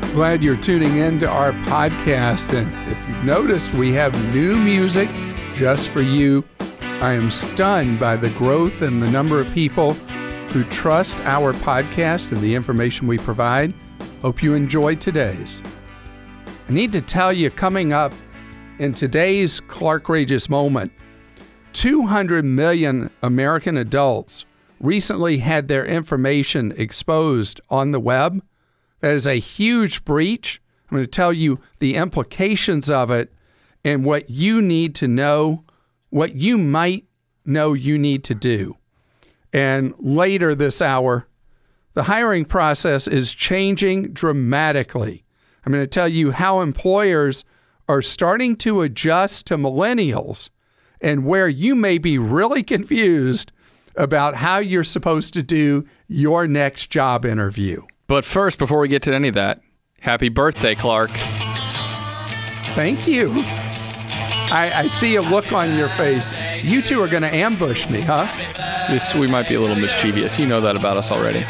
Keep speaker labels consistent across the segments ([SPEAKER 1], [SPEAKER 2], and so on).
[SPEAKER 1] Glad you're tuning in to our podcast. And if you've noticed, we have new music just for you. I am stunned by the growth and the number of people who trust our podcast and the information we provide. Hope you enjoyed today's. I need to tell you, coming up in today's Clark Rageous moment, 200 million American adults recently had their information exposed on the web. That is a huge breach. I'm going to tell you the implications of it and what you need to know, what you might know you need to do. And later this hour, the hiring process is changing dramatically. I'm going to tell you how employers are starting to adjust to millennials and where you may be really confused about how you're supposed to do your next job interview.
[SPEAKER 2] But first, before we get to any of that, happy birthday, Clark.
[SPEAKER 1] Thank you. I see a look on your face. You two are going to ambush me, huh?
[SPEAKER 2] We might be a little mischievous. You know that about us already.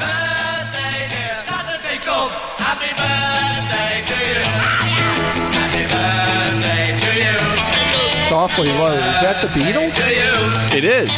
[SPEAKER 1] It's awfully low. Is that the Beatles?
[SPEAKER 2] It is.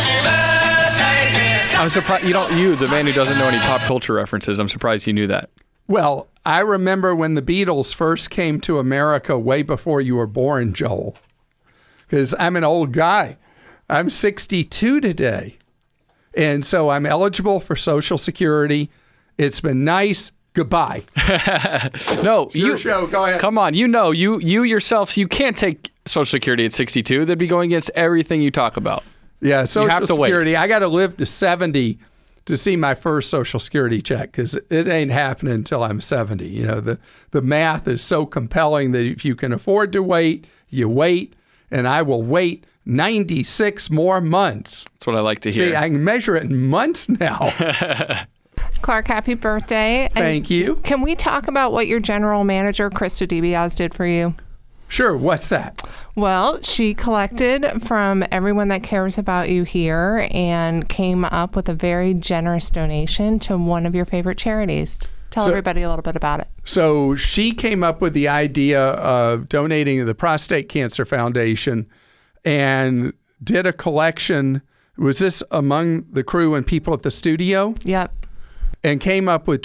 [SPEAKER 2] I'm surprised you, the man who doesn't know any pop culture references, I'm surprised you knew that.
[SPEAKER 1] Well, I remember when the Beatles first came to America way before you were born, Joel, because I'm an old guy. I'm 62 today. And so I'm eligible for Social Security. It's been nice. Goodbye.
[SPEAKER 2] No,
[SPEAKER 1] your show. Go ahead.
[SPEAKER 2] Come on. You yourself, you can't take Social Security at 62. That'd be going against everything you talk about.
[SPEAKER 1] Yeah, Social Security. I got to live to 70 to see my first Social Security check because it ain't happening until I'm 70. You know, the math is so compelling that if you can afford to wait, you wait, and I will wait 96 more months.
[SPEAKER 2] That's what I like to hear.
[SPEAKER 1] See, I can measure it in months now.
[SPEAKER 3] Clark, happy birthday.
[SPEAKER 1] Thank you.
[SPEAKER 3] Can we talk about what your general manager, Krista DiBiase, did for you?
[SPEAKER 1] Sure. What's that?
[SPEAKER 3] Well, she collected from everyone that cares about you here and came up with a very generous donation to one of your favorite charities. Tell everybody a little bit about it. So
[SPEAKER 1] she came up with the idea of donating to the Prostate Cancer Foundation and did a collection. Was this among the crew and people at the studio?
[SPEAKER 3] Yep.
[SPEAKER 1] And came up with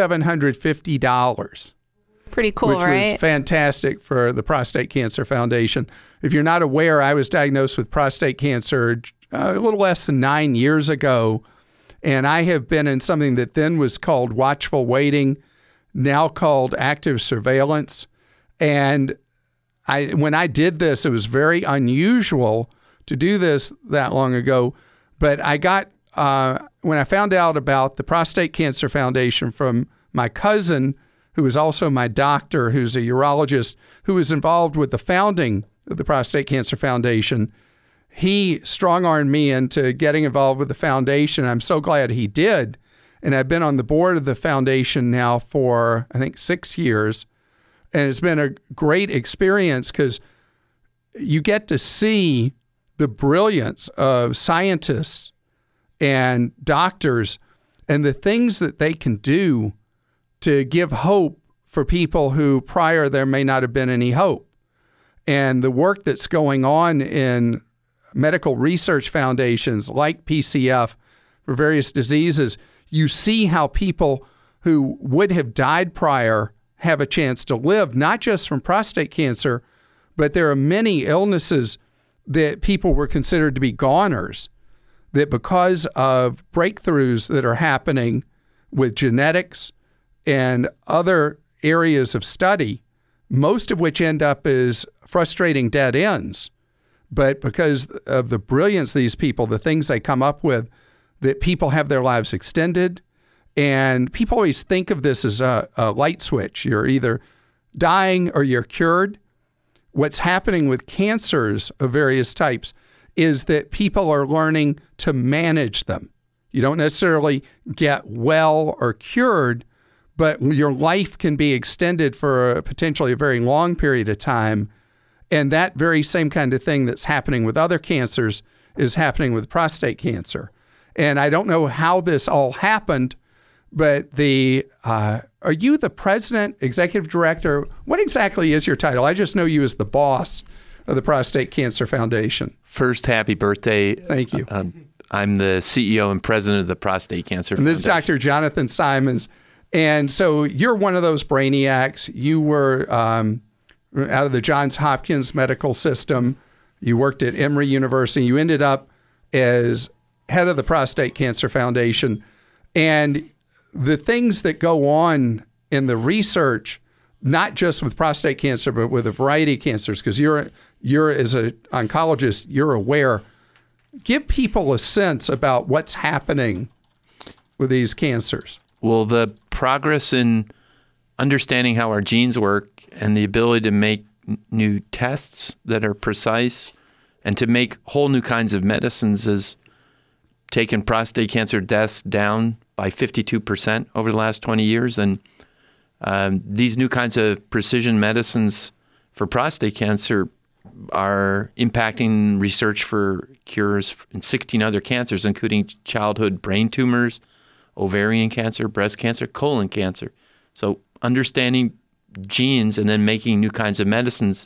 [SPEAKER 1] $2,750.
[SPEAKER 3] Pretty cool,
[SPEAKER 1] which
[SPEAKER 3] right?
[SPEAKER 1] Was fantastic for the Prostate Cancer Foundation. If you're not aware, I was diagnosed with prostate cancer a little less than 9 years ago, and I have been in something that then was called watchful waiting, now called active surveillance. And when I did this, it was very unusual to do this that long ago, but I got, when I found out about the Prostate Cancer Foundation from my cousin, who is also my doctor, who's a urologist, who was involved with the founding of the Prostate Cancer Foundation. He strong-armed me into getting involved with the foundation. I'm so glad he did. And I've been on the board of the foundation now for, I think, 6 years. And it's been a great experience because you get to see the brilliance of scientists and doctors and the things that they can do to give hope for people who prior there may not have been any hope. And the work that's going on in medical research foundations like PCF for various diseases, you see how people who would have died prior have a chance to live, not just from prostate cancer, but there are many illnesses that people were considered to be goners, that because of breakthroughs that are happening with genetics and other areas of study, most of which end up as frustrating dead ends. But because of the brilliance of these people, the things they come up with, that people have their lives extended. And people always think of this as a light switch. You're either dying or you're cured. What's happening with cancers of various types is that people are learning to manage them. You don't necessarily get well or cured, but your life can be extended for potentially a very long period of time. And that very same kind of thing that's happening with other cancers is happening with prostate cancer. And I don't know how this all happened, But are you the president, executive director? What exactly is your title? I just know you as the boss of the Prostate Cancer Foundation.
[SPEAKER 4] First, happy birthday.
[SPEAKER 1] Thank you.
[SPEAKER 4] I'm the CEO and president of the Prostate Cancer Foundation.
[SPEAKER 1] And this is Dr. Jonathan Simons. And so you're one of those brainiacs. You were out of the Johns Hopkins Medical System. You worked at Emory University. You ended up as head of the Prostate Cancer Foundation. And the things that go on in the research, not just with prostate cancer, but with a variety of cancers, because you're as an oncologist, you're aware. Give people a sense about what's happening with these cancers.
[SPEAKER 4] Well, the progress in understanding how our genes work and the ability to make new tests that are precise and to make whole new kinds of medicines has taken prostate cancer deaths down by 52% over the last 20 years. And these new kinds of precision medicines for prostate cancer are impacting research for cures in 16 other cancers, including childhood brain tumors, ovarian cancer, breast cancer, colon cancer. So understanding genes and then making new kinds of medicines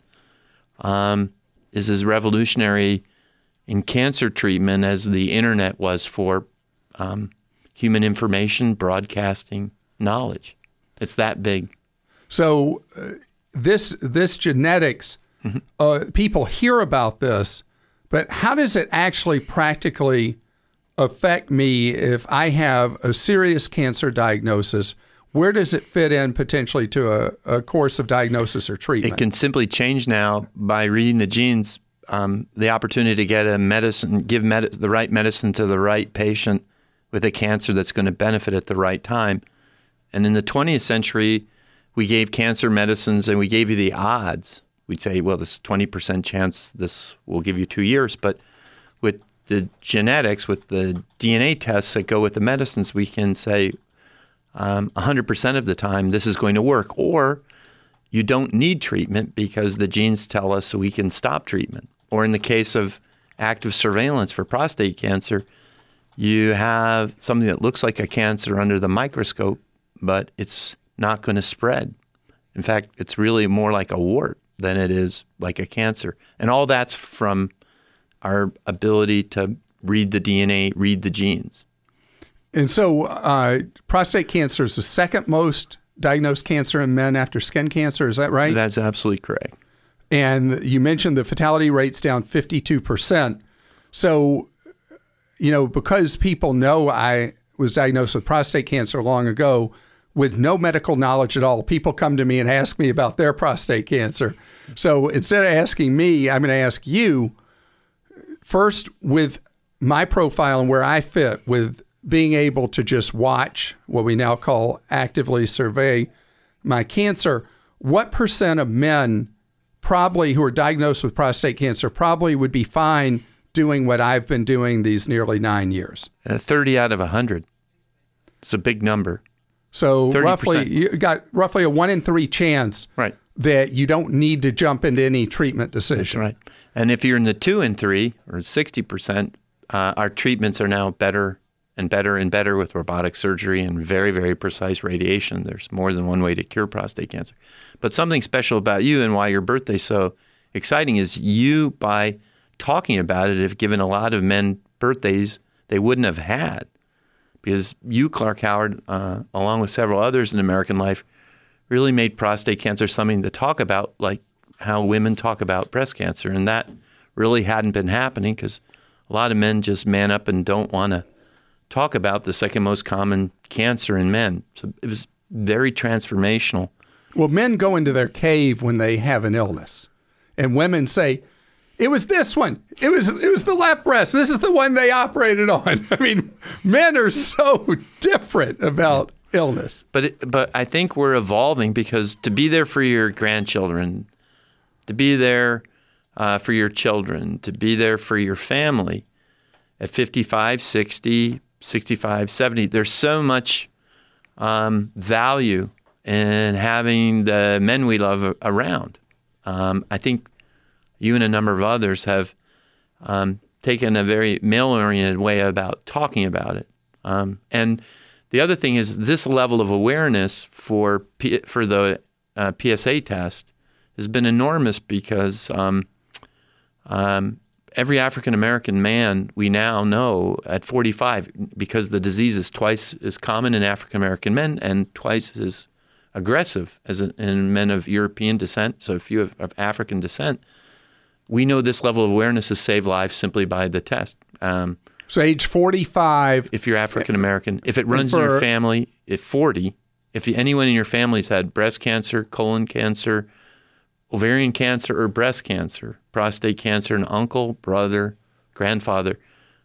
[SPEAKER 4] is as revolutionary in cancer treatment as the internet was for human information, broadcasting, knowledge. It's that big.
[SPEAKER 1] So this genetics, people hear about this, but how does it actually practically affect me if I have a serious cancer diagnosis? Where does it fit in potentially to a course of diagnosis or treatment?
[SPEAKER 4] It can simply change now by reading the genes. The opportunity to get a medicine, give the right medicine to the right patient with a cancer that's going to benefit at the right time. And in the 20th century, we gave cancer medicines and we gave you the odds. We'd say, well, this 20% chance this will give you 2 years. But with the genetics, with the DNA tests that go with the medicines, we can say 100% of the time this is going to work. Or you don't need treatment because the genes tell us we can stop treatment. Or in the case of active surveillance for prostate cancer, you have something that looks like a cancer under the microscope, but it's not going to spread. In fact, it's really more like a wart than it is like a cancer. And all that's from our ability to read the DNA, read the genes.
[SPEAKER 1] And so prostate cancer is the second most diagnosed cancer in men after skin cancer. Is that right?
[SPEAKER 4] That's absolutely correct.
[SPEAKER 1] And you mentioned the fatality rate's down 52%. So, because people know I was diagnosed with prostate cancer long ago, with no medical knowledge at all, people come to me and ask me about their prostate cancer. So instead of asking me, I'm going to ask you, first, with my profile and where I fit, with being able to just watch what we now call actively survey my cancer, what percent of men probably who are diagnosed with prostate cancer probably would be fine doing what I've been doing these nearly 9 years?
[SPEAKER 4] 30 out of 100. It's a big number.
[SPEAKER 1] So
[SPEAKER 4] 30%.
[SPEAKER 1] roughly, you got roughly a 1 in 3 chance that you don't need to jump into any treatment decision.
[SPEAKER 4] That's right. And if you're in the 2 in 3 or 60%, our treatments are now better and better and better with robotic surgery and very, very precise radiation. There's more than one way to cure prostate cancer. But something special about you and why your birthday's so exciting is you, by talking about it, have given a lot of men birthdays they wouldn't have had. Because you, Clark Howard, along with several others in American life, really made prostate cancer something to talk about, like how women talk about breast cancer. And that really hadn't been happening because a lot of men just man up and don't want to talk about the second most common cancer in men. So it was very transformational.
[SPEAKER 1] Well, men go into their cave when they have an illness, and women say, it was this one. It was the left breast. This is the one they operated on. I mean, men are so different about illness.
[SPEAKER 4] But I think we're evolving because to be there for your grandchildren, to be there for your children, to be there for your family at 55, 60, 65, 70, there's so much value in having the men we love around. I think you and a number of others have taken a very male-oriented way about talking about it. And The other thing is this level of awareness for the PSA test has been enormous because every African-American man we now know at 45, because the disease is twice as common in African-American men and twice as aggressive as in men of European descent, so if you have of African descent, we know this level of awareness has saved lives simply by the test.
[SPEAKER 1] So age 45.
[SPEAKER 4] If you're African-American, if it runs in your family at 40, if anyone in your family has had breast cancer, colon cancer, ovarian cancer, or breast cancer, prostate cancer, an uncle, brother, grandfather,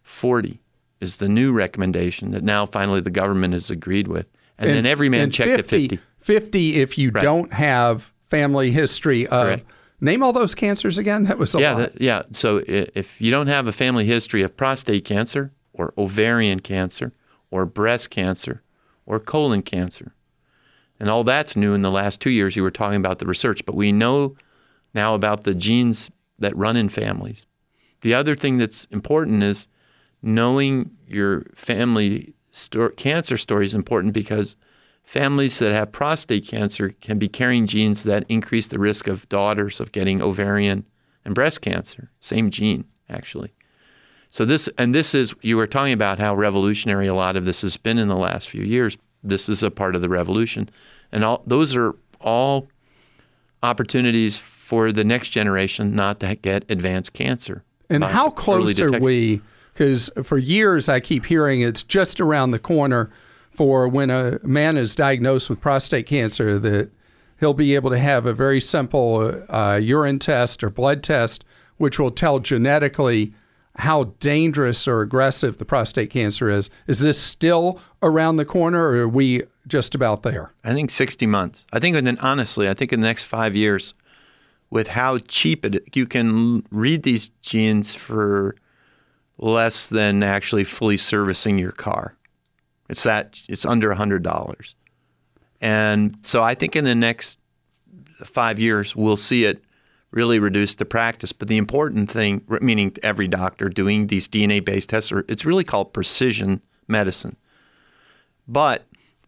[SPEAKER 4] 40 is the new recommendation that now finally the government has agreed with. And then every man checked at 50.
[SPEAKER 1] 50 if you don't have family history of...
[SPEAKER 4] Correct.
[SPEAKER 1] Name all those cancers again. That was a lot.
[SPEAKER 4] So if you don't have a family history of prostate cancer or ovarian cancer or breast cancer or colon cancer, and all that's new in the last 2 years, you were talking about the research, but we know now about the genes that run in families. The other thing that's important is knowing your family cancer story is important because families that have prostate cancer can be carrying genes that increase the risk of daughters of getting ovarian and breast cancer. Same gene, actually. So this is, you were talking about how revolutionary a lot of this has been in the last few years. This is a part of the revolution. And those are all opportunities for the next generation not to get advanced cancer.
[SPEAKER 1] And how close are we? Because for years I keep hearing it's just around the corner for when a man is diagnosed with prostate cancer that he'll be able to have a very simple urine test or blood test, which will tell genetically how dangerous or aggressive the prostate cancer is. Is this still around the corner, or are we just about there?
[SPEAKER 4] I think 60 months. I think honestly, I think in the next 5 years, with how cheap you can read these genes for less than actually fully servicing your car. It's under $100. And so I think in the next 5 years, we'll see it really reduce to practice. But the important thing, meaning every doctor doing these DNA-based tests, it's really called precision medicine. But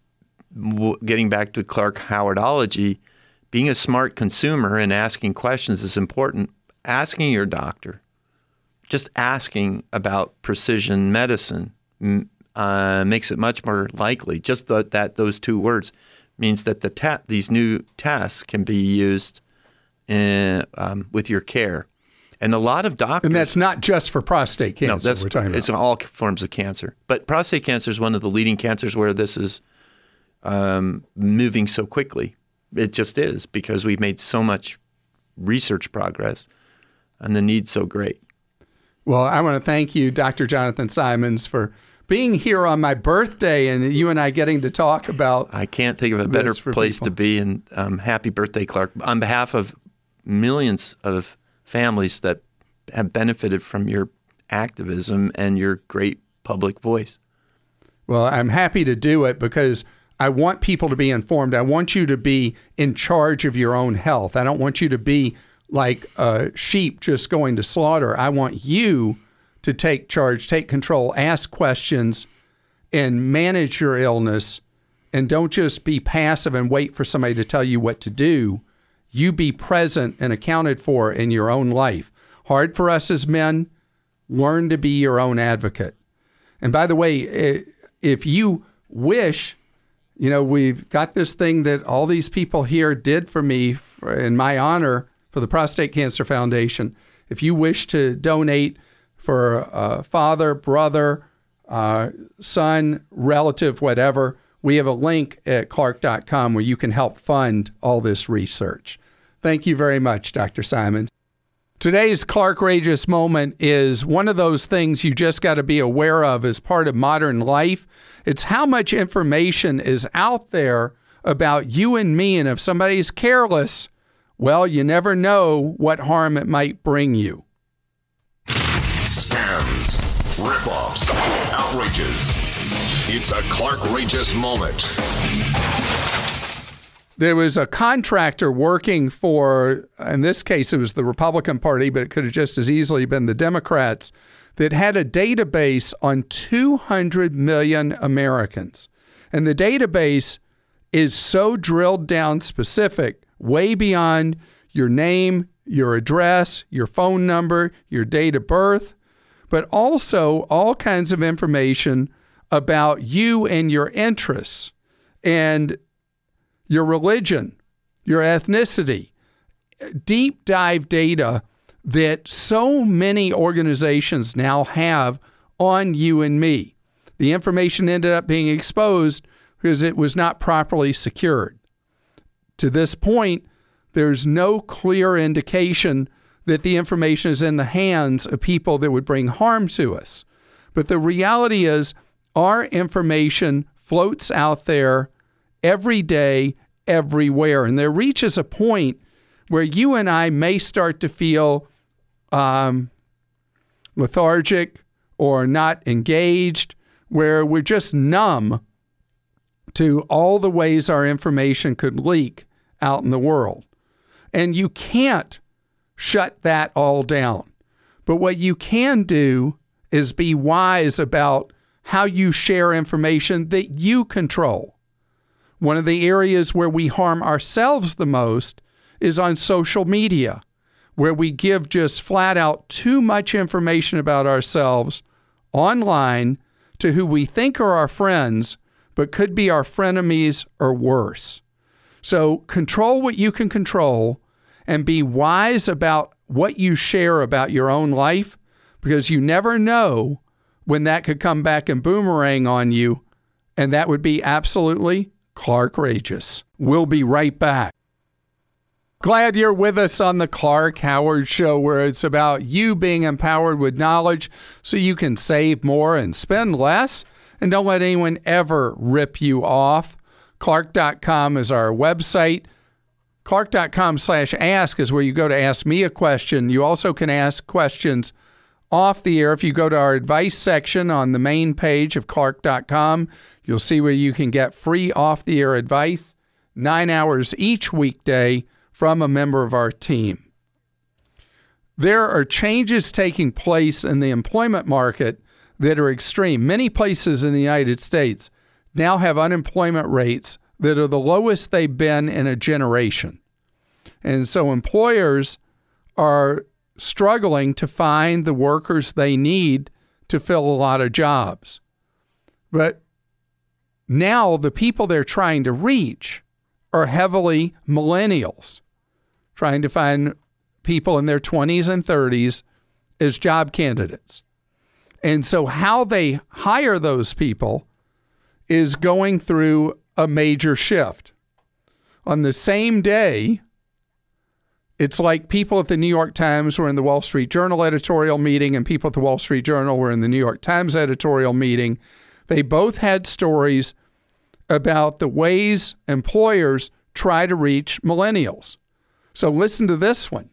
[SPEAKER 4] getting back to Clark Howardology, being a smart consumer and asking questions is important. Asking your doctor, just asking about precision medicine makes it much more likely. Just that those two words means that these new tests can be used with your care. And a lot of doctors...
[SPEAKER 1] And that's not just for prostate cancer
[SPEAKER 4] we're talking about. It's all forms of cancer. But prostate cancer is one of the leading cancers where this is moving so quickly. It just is, because we've made so much research progress and the need's so great.
[SPEAKER 1] Well, I want to thank you, Dr. Jonathan Simons, for being here on my birthday and you and I getting to talk about...
[SPEAKER 4] I can't think of a better place to be, and happy birthday, Clark. On behalf of millions of families that have benefited from your activism and your great public voice.
[SPEAKER 1] Well, I'm happy to do it because I want people to be informed. I want you to be in charge of your own health. I don't want you to be like a sheep just going to slaughter. I want you to take charge, take control, ask questions, and manage your illness. And don't just be passive and wait for somebody to tell you what to do. You be present and accounted for in your own life. Hard for us as men, learn to be your own advocate. And by the way, if you wish, we've got this thing that all these people here did for me in my honor for the Prostate Cancer Foundation. If you wish to donate for a father, brother, son, relative, whatever, we have a link at clark.com where you can help fund all this research. Thank you very much, Dr. Simons. Today's Clarkrageous moment is one of those things you just got to be aware of as part of modern life. It's how much information is out there about you and me, and if somebody's careless, well, you never know what harm it might bring you.
[SPEAKER 5] Scams, rip-offs, outrages. It's a Clarkrageous moment.
[SPEAKER 1] There was a contractor working for, in this case, it was the Republican Party, but it could have just as easily been the Democrats, that had a database on 200 million Americans. And the database is so drilled down specific, way beyond your name, your address, your phone number, your date of birth, but also all kinds of information about you and your interests and your religion, your ethnicity, deep dive data that so many organizations now have on you and me. The information ended up being exposed because it was not properly secured. To this point, there's no clear indication that the information is in the hands of people that would bring harm to us. But the reality is our information floats out there every day, everywhere. And there reaches a point where you and I may start to feel lethargic or not engaged, where we're just numb to all the ways our information could leak out in the world. And you can't shut that all down. But what you can do is be wise about how you share information that you control. One of the areas where we harm ourselves the most is on social media, where we give just flat out too much information about ourselves online to who we think are our friends, but could be our frenemies or worse. So control what you can control and be wise about what you share about your own life, because you never know when that could come back and boomerang on you, and that would be absolutely Clark-rageous. We'll be right back. Glad you're with us on the Clark Howard Show, where it's about you being empowered with knowledge so you can save more and spend less, and don't let anyone ever rip you off. Clark.com is our website. Clark.com/ask is where you go to ask me a question. You also can ask questions off the air. If you go to our advice section on the main page of Clark.com, you'll see where you can get free off-the-air advice, 9 hours each weekday from a member of our team. There are changes taking place in the employment market that are extreme. Many places in the United States now have unemployment rates that are the lowest they've been in a generation. And so employers are struggling to find the workers they need to fill a lot of jobs. But now the people they're trying to reach are heavily millennials, trying to find people in their 20s and 30s as job candidates. And so how they hire those people is going through a major shift. On the same day, it's like people at the New York Times were in the Wall Street Journal editorial meeting and people at the Wall Street Journal were in the New York Times editorial meeting. They both had stories about the ways employers try to reach millennials. So listen to this one.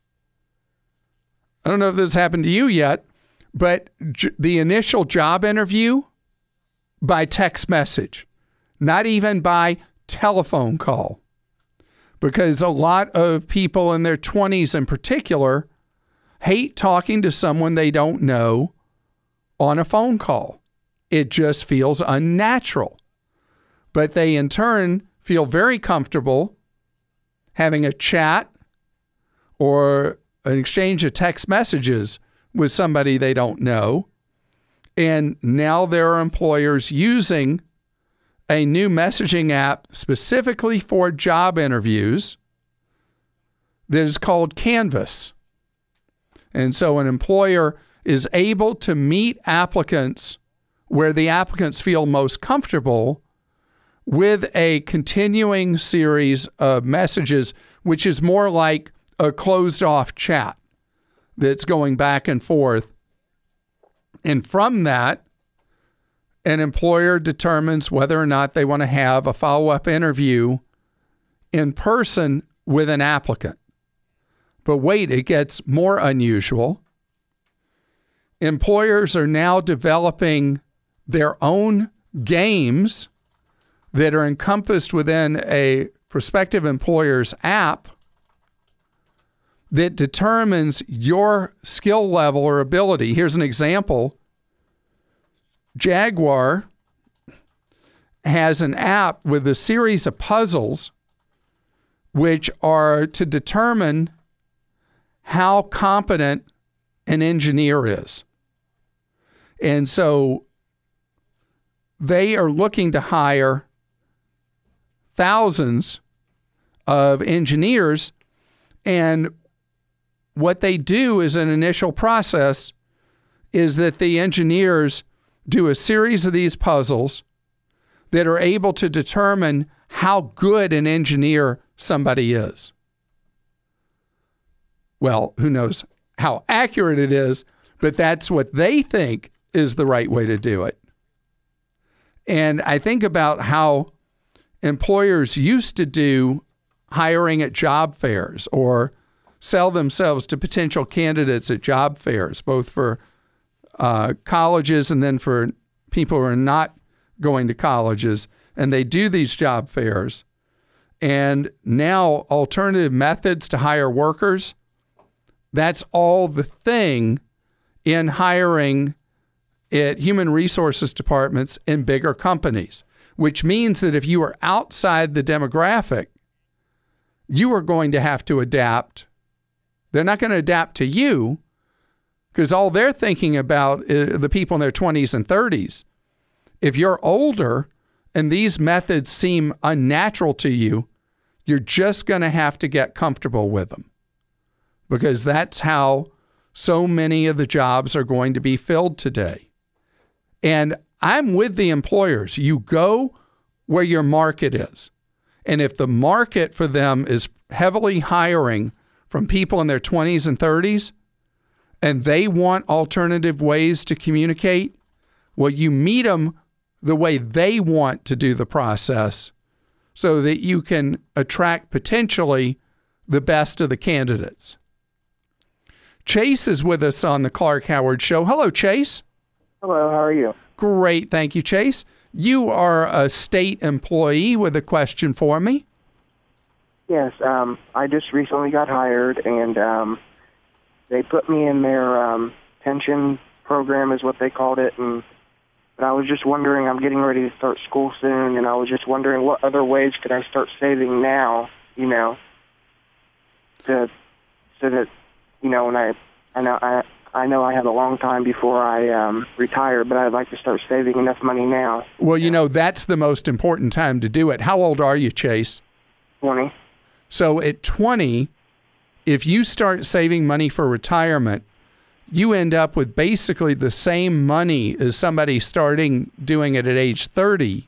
[SPEAKER 1] I don't know if this happened to you yet, but the initial job interview by text message, not even by telephone call, because a lot of people in their 20s in particular hate talking to someone they don't know on a phone call. It just feels unnatural. But they in turn feel very comfortable having a chat or an exchange of text messages with somebody they don't know. And now there are employers using a new messaging app specifically for job interviews that is called Canvas. And so an employer is able to meet applicants where the applicants feel most comfortable with a continuing series of messages, which is more like a closed-off chat that's going back and forth. And from that, an employer determines whether or not they want to have a follow-up interview in person with an applicant. But wait, it gets more unusual. Employers are now developing their own games that are encompassed within a prospective employer's app that determines your skill level or ability. Here's an example. Jaguar has an app with a series of puzzles which are to determine how competent an engineer is. And so they are looking to hire thousands of engineers, and what they do as an initial process is that the engineers do a series of these puzzles that are able to determine how good an engineer somebody is. Well, who knows how accurate it is, but that's what they think is the right way to do it. And I think about how employers used to do hiring at job fairs or sell themselves to potential candidates at job fairs, both for colleges and then for people who are not going to colleges. And they do these job fairs. And now alternative methods to hire workers, that's all the thing in hiring at human resources departments in bigger companies, which means that if you are outside the demographic, you are going to have to adapt. They're not going to adapt to you because all they're thinking about is the people in their 20s and 30s. If you're older and these methods seem unnatural to you, you're just going to have to get comfortable with them because that's how so many of the jobs are going to be filled today. And I'm with the employers. You go where your market is. And if the market for them is heavily hiring from people in their 20s and 30s, and they want alternative ways to communicate, well, you meet them the way they want to do the process so that you can attract potentially the best of the candidates. Chase is with us on the Clark Howard Show. Hello, Chase.
[SPEAKER 6] Hello, how are you?
[SPEAKER 1] Great, thank you, Chase. You are a state employee with a question for me.
[SPEAKER 6] Yes, I just recently got hired, and they put me in their pension program is what they called it, but I was just wondering, I'm getting ready to start school soon, and I was just wondering what other ways could I start saving now, so that, when I know I have a long time before I retire, but I'd like to start saving enough money now.
[SPEAKER 1] Well, that's the most important time to do it. How old are you, Chase?
[SPEAKER 6] 20.
[SPEAKER 1] So at 20, if you start saving money for retirement, you end up with basically the same money as somebody starting doing it at age 30.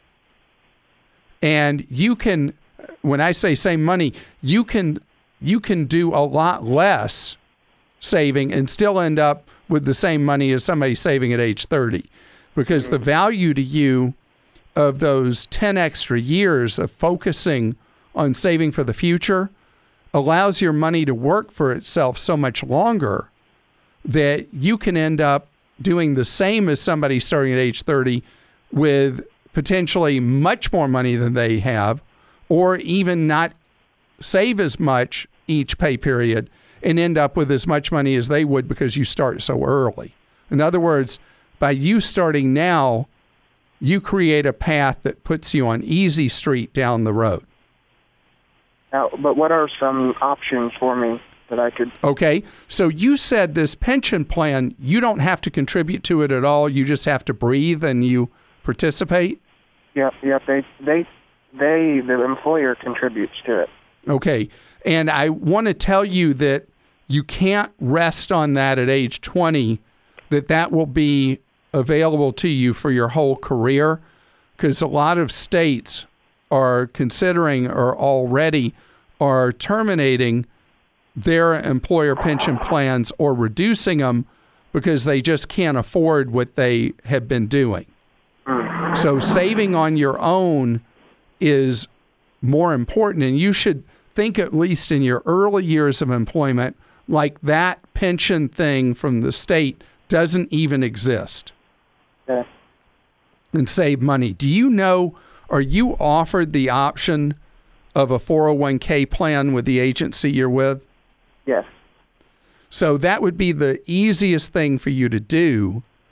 [SPEAKER 1] And you can, when I say same money, you can do a lot less saving and still end up with the same money as somebody saving at age 30, because the value to you of those 10 extra years of focusing on saving for the future allows your money to work for itself so much longer that you can end up doing the same as somebody starting at age 30 with potentially much more money than they have, or even not save as much each pay period and end up with as much money as they would because you start so early. In other words, by you starting now, you create a path that puts you on easy street down the road.
[SPEAKER 6] But what are some options for me that I could...
[SPEAKER 1] Okay, so you said this pension plan, you don't have to contribute to it at all. You just have to breathe and you participate?
[SPEAKER 6] Yep. The employer contributes to it.
[SPEAKER 1] Okay, and I want to tell you that you can't rest on that at age 20, that will be available to you for your whole career, because a lot of states are considering or already are terminating their employer pension plans or reducing them because they just can't afford what they have been doing. So saving on your own is more important, and you should think, at least in your early years of employment, like that pension thing from the state doesn't even exist.
[SPEAKER 6] Okay.
[SPEAKER 1] And save money. Do you know, are you offered the option of a 401k plan with the agency you're with?
[SPEAKER 6] Yes.
[SPEAKER 1] So that would be the easiest thing for you to do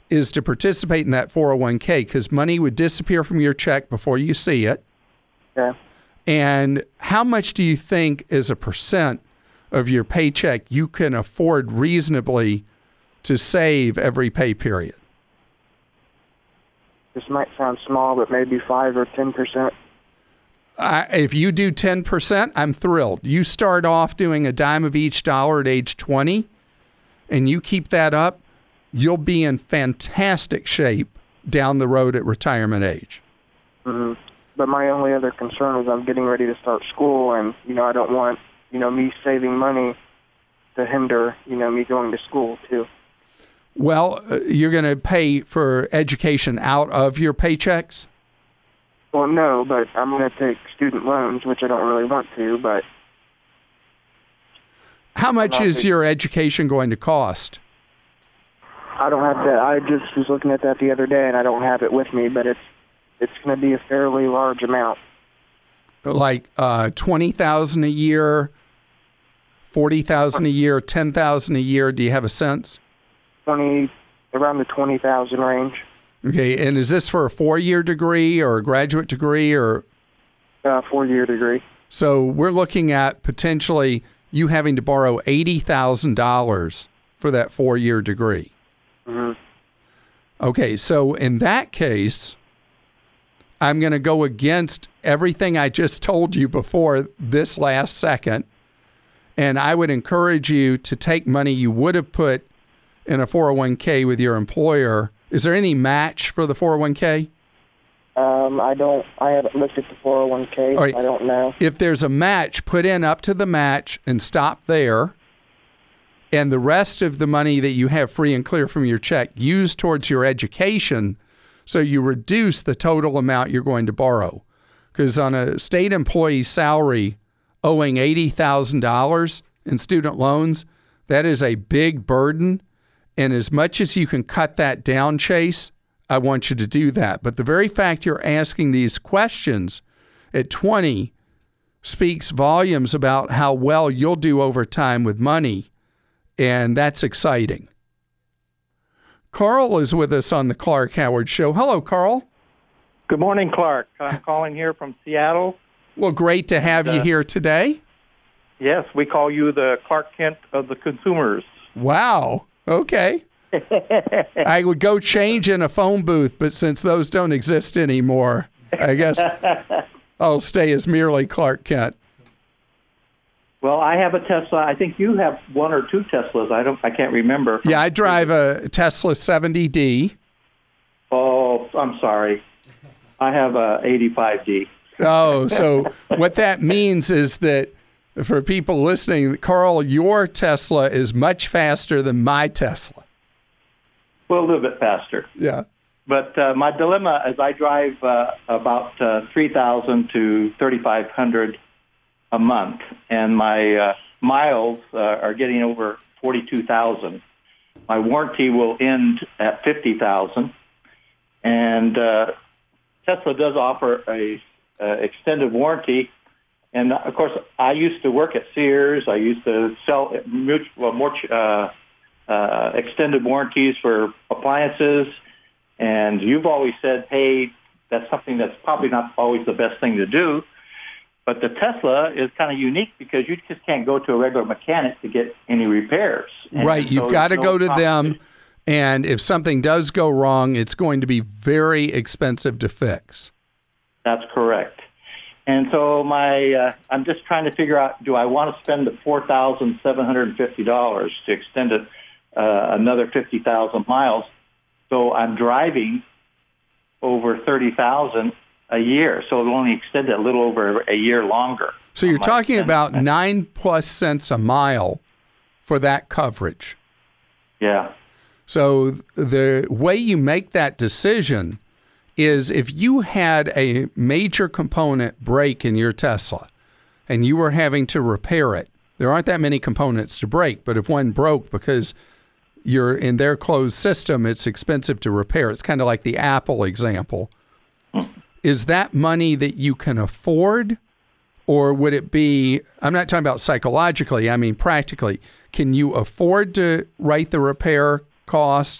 [SPEAKER 1] is to participate in that 401k because money would disappear from your check before you see it.
[SPEAKER 6] Yeah.
[SPEAKER 1] And how much do you think as a percent of your paycheck you can afford reasonably to save every pay period?
[SPEAKER 6] This might sound small, but maybe 5 or 10%.
[SPEAKER 1] If you do 10%, I'm thrilled. You start off doing a dime of each dollar at age 20, and you keep that up, you'll be in fantastic shape down the road at retirement age.
[SPEAKER 6] Mm-hmm. But my only other concern is I'm getting ready to start school, and, I don't want, me saving money to hinder, me going to school, too.
[SPEAKER 1] Well, you're going to pay for education out of your paychecks?
[SPEAKER 6] Well, no, but I'm going to take student loans, which I don't really want to, but...
[SPEAKER 1] How much is your education going to cost?
[SPEAKER 6] I don't have that. I just was looking at that the other day, and I don't have it with me, but it's going to be a fairly large amount.
[SPEAKER 1] Like $20,000 a year, $40,000 a year, $10,000 a year. Do you have a sense?
[SPEAKER 6] Around the 20,000 range.
[SPEAKER 1] Okay, and is this for a 4-year degree or a graduate degree or?
[SPEAKER 6] 4-year degree.
[SPEAKER 1] So we're looking at potentially you having to borrow $80,000 for that 4-year degree.
[SPEAKER 6] Mm-hmm.
[SPEAKER 1] Okay, so in that case, I'm going to go against everything I just told you before this last second, and I would encourage you to take money you would have put in a 401k with your employer. Is there any match for the 401k?
[SPEAKER 6] I haven't looked at the 401k. Right. I don't know.
[SPEAKER 1] If there's a match, put in up to the match and stop there. And the rest of the money that you have free and clear from your check, use towards your education so you reduce the total amount you're going to borrow. Because on a state employee's salary owing $80,000 in student loans, that is a big burden. And as much as you can cut that down, Chase, I want you to do that. But the very fact you're asking these questions at 20 speaks volumes about how well you'll do over time with money. And that's exciting. Carl is with us on the Clark Howard Show. Hello, Carl.
[SPEAKER 7] Good morning, Clark. I'm calling here from Seattle.
[SPEAKER 1] Well, great to have you here today.
[SPEAKER 7] Yes, we call you the Clark Kent of the consumers.
[SPEAKER 1] Wow. Okay. I would go change in a phone booth, but since those don't exist anymore, I guess I'll stay as merely Clark Kent.
[SPEAKER 7] Well, I have a Tesla. I think you have one or two Teslas. I can't remember.
[SPEAKER 1] Yeah, I drive a Tesla 70D.
[SPEAKER 7] Oh, I'm sorry. I have a 85D.
[SPEAKER 1] Oh, so what that means is that for people listening, Carl, your Tesla is much faster than my Tesla.
[SPEAKER 7] Well, a little bit faster.
[SPEAKER 1] Yeah.
[SPEAKER 7] But my dilemma is I drive about 3,000 to 3,500 a month, and my miles are getting over 42,000. My warranty will end at 50,000, and Tesla does offer a extended warranty. And of course, I used to work at Sears. I used to sell extended warranties for appliances. And you've always said, hey, that's something that's probably not always the best thing to do. But the Tesla is kind of unique because you just can't go to a regular mechanic to get any repairs.
[SPEAKER 1] Right. You've got to go to them. And if something does go wrong, it's going to be very expensive to fix.
[SPEAKER 7] That's correct. And so I'm just trying to figure out, do I want to spend the $4,750 to extend it another 50,000 miles? So I'm driving over 30,000 a year. So it'll only extend it a little over a year longer.
[SPEAKER 1] So you're talking about 9+ cents a mile for that coverage.
[SPEAKER 7] Yeah.
[SPEAKER 1] So the way you make that decision is if you had a major component break in your Tesla and you were having to repair it, there aren't that many components to break, but if one broke because you're in their closed system, it's expensive to repair. It's kind of like the Apple example. Is that money that you can afford, or would it be, I'm not talking about psychologically, I mean practically, can you afford to write the repair cost,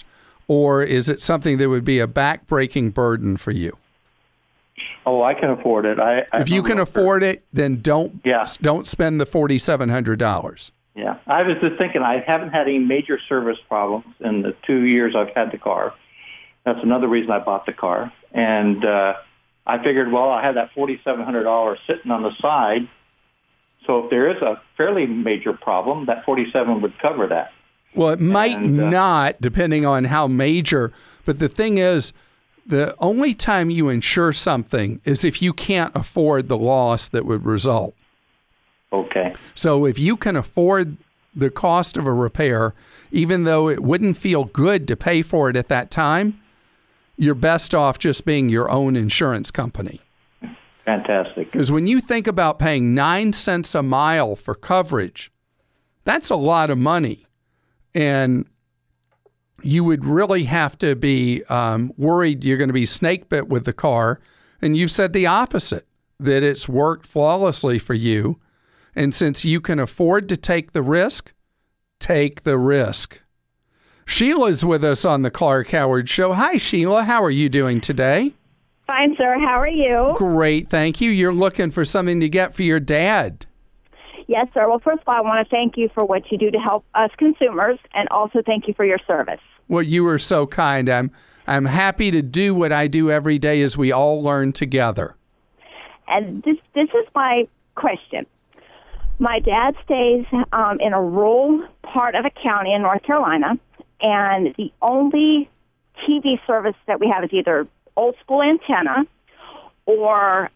[SPEAKER 1] or is it something that would be a back-breaking burden for you?
[SPEAKER 7] Oh, I can afford it.
[SPEAKER 1] If you can afford it, then don't spend the $4,700.
[SPEAKER 7] Yeah, I was just thinking, I haven't had any major service problems in the 2 years I've had the car. That's another reason I bought the car. And I figured, well, I had that $4,700 sitting on the side. So if there is a fairly major problem, that $4,700 would cover that.
[SPEAKER 1] Well, it might not, depending on how major. But the thing is, the only time you insure something is if you can't afford the loss that would result.
[SPEAKER 7] Okay.
[SPEAKER 1] So if you can afford the cost of a repair, even though it wouldn't feel good to pay for it at that time, you're best off just being your own insurance company.
[SPEAKER 7] Fantastic.
[SPEAKER 1] Because when you think about paying 9 cents a mile for coverage, that's a lot of money. And you would really have to be worried you're going to be snake bit with the car. And you've said the opposite, that it's worked flawlessly for you. And since you can afford to take the risk, take the risk. Sheila's with us on the Clark Howard Show. Hi, Sheila. How are you doing today?
[SPEAKER 8] Fine, sir. How are you?
[SPEAKER 1] Great, thank you. You're looking for something to get for your dad.
[SPEAKER 8] Yes, sir. Well, first of all, I want to thank you for what you do to help us consumers, and also thank you for your service.
[SPEAKER 1] Well, you were so kind. I'm happy to do what I do every day as we all learn together.
[SPEAKER 8] And this is my question. My dad stays in a rural part of a county in North Carolina, and the only TV service that we have is either old school antenna or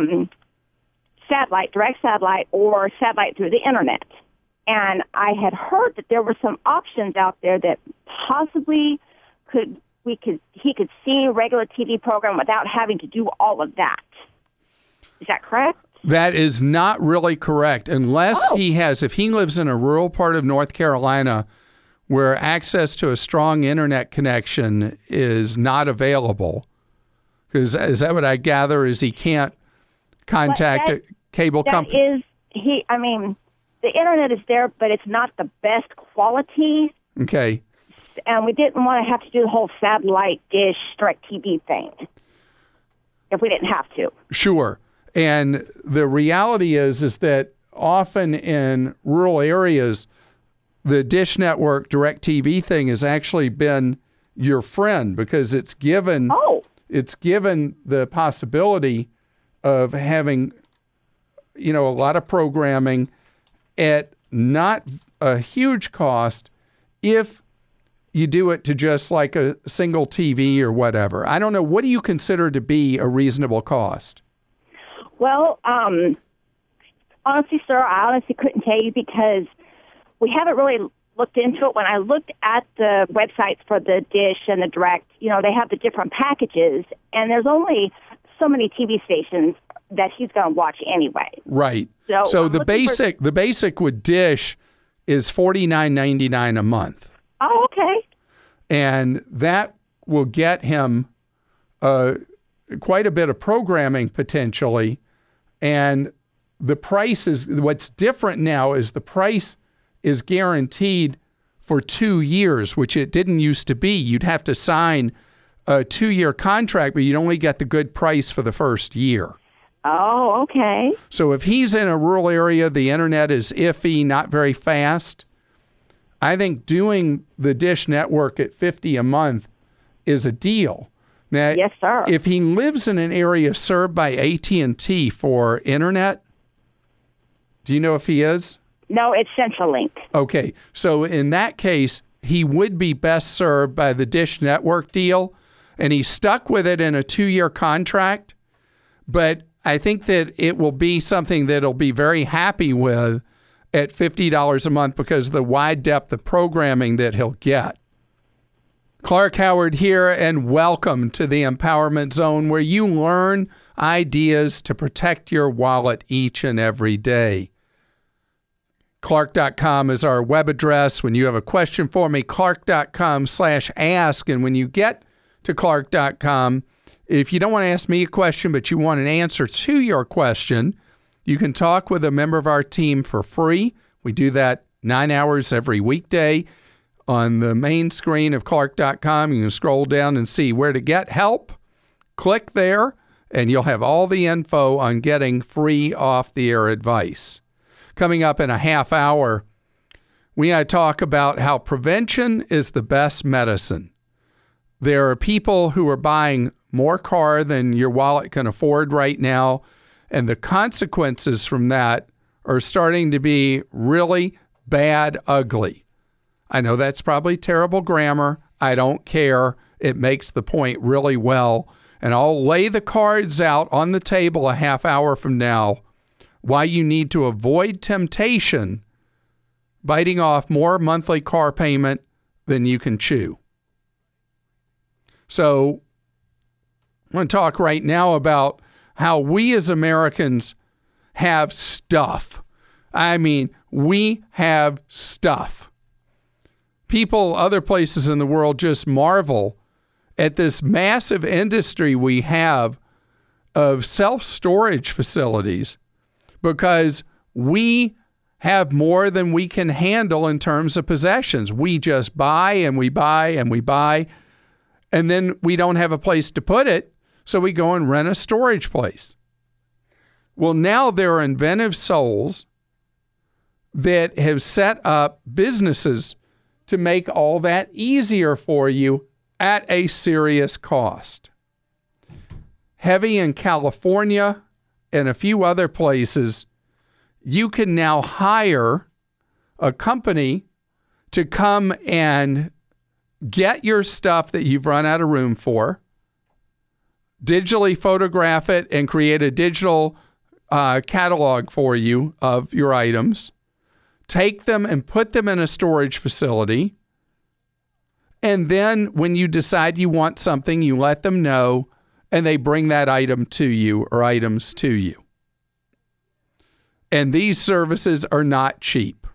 [SPEAKER 8] satellite, direct satellite, or satellite through the internet. And I had heard that there were some options out there that possibly he could see a regular TV program without having to do all of that. Is that correct?
[SPEAKER 1] That is not really correct, unless if he lives in a rural part of North Carolina where access to a strong internet connection is not available. Because is that what I gather, is he can't contact a cable company?
[SPEAKER 8] The internet is there, but it's not the best quality.
[SPEAKER 1] Okay.
[SPEAKER 8] And we didn't want to have to do the whole satellite dish DirecTV thing if we didn't have to.
[SPEAKER 1] Sure. And the reality is that often in rural areas, the Dish Network DirecTV thing has actually been your friend, because it's given the possibility of having, a lot of programming at not a huge cost if you do it to just like a single TV or whatever. I don't know. What do you consider to be a reasonable cost?
[SPEAKER 8] Well, honestly, sir, I honestly couldn't tell you because we haven't really looked into it. When I looked at the websites for the Dish and the Direct, they have the different packages, and there's only so many TV stations that he's going to watch anyway.
[SPEAKER 1] Right. So the basic with Dish is $49.99 a month.
[SPEAKER 8] Oh, okay.
[SPEAKER 1] And that will get him quite a bit of programming potentially. And the price is, what's different now is the price is guaranteed for 2 years, which it didn't used to be. You'd have to sign a 2-year contract, but you'd only get the good price for the first year.
[SPEAKER 8] Oh, okay.
[SPEAKER 1] So if he's in a rural area, the internet is iffy, not very fast, I think doing the Dish Network at $50 a month is a deal. Now,
[SPEAKER 8] yes, sir.
[SPEAKER 1] If he lives in an area served by AT&T for internet, do you know if he is?
[SPEAKER 8] No, it's CenturyLink.
[SPEAKER 1] Okay. So in that case, he would be best served by the Dish Network deal, and he's stuck with it in a 2-year contract. But I think that it will be something that he'll be very happy with at $50 a month because of the wide depth of programming that he'll get. Clark Howard here, and welcome to the Empowerment Zone, where you learn ideas to protect your wallet each and every day. Clark.com is our web address. When you have a question for me, Clark.com/ask. And when you get to Clark.com, if you don't want to ask me a question, but you want an answer to your question, you can talk with a member of our team for free. We do that 9 hours every weekday. On the main screen of Clark.com, you can scroll down and see where to get help. Click there, and you'll have all the info on getting free off-the-air advice. Coming up in a half hour, we gotta talk about how prevention is the best medicine. There are people who are buying more car than your wallet can afford right now, and the consequences from that are starting to be really bad, ugly. I know that's probably terrible grammar. I don't care. It makes the point really well. And I'll lay the cards out on the table a half hour from now why you need to avoid temptation biting off more monthly car payment than you can chew. So I want to talk right now about how we as Americans have stuff. I mean, we have stuff. People other places in the world just marvel at this massive industry we have of self-storage facilities because we have more than we can handle in terms of possessions. We just buy and we buy and we buy, and then we don't have a place to put it, so we go and rent a storage place. Well, now there are inventive souls that have set up businesses to make all that easier for you at a serious cost. Heavy in California and a few other places, you can now hire a company to come and get your stuff that you've run out of room for, digitally photograph it, and create a digital catalog for you of your items, take them and put them in a storage facility, and then when you decide you want something, you let them know, and they bring that item to you or items to you. And these services are not cheap.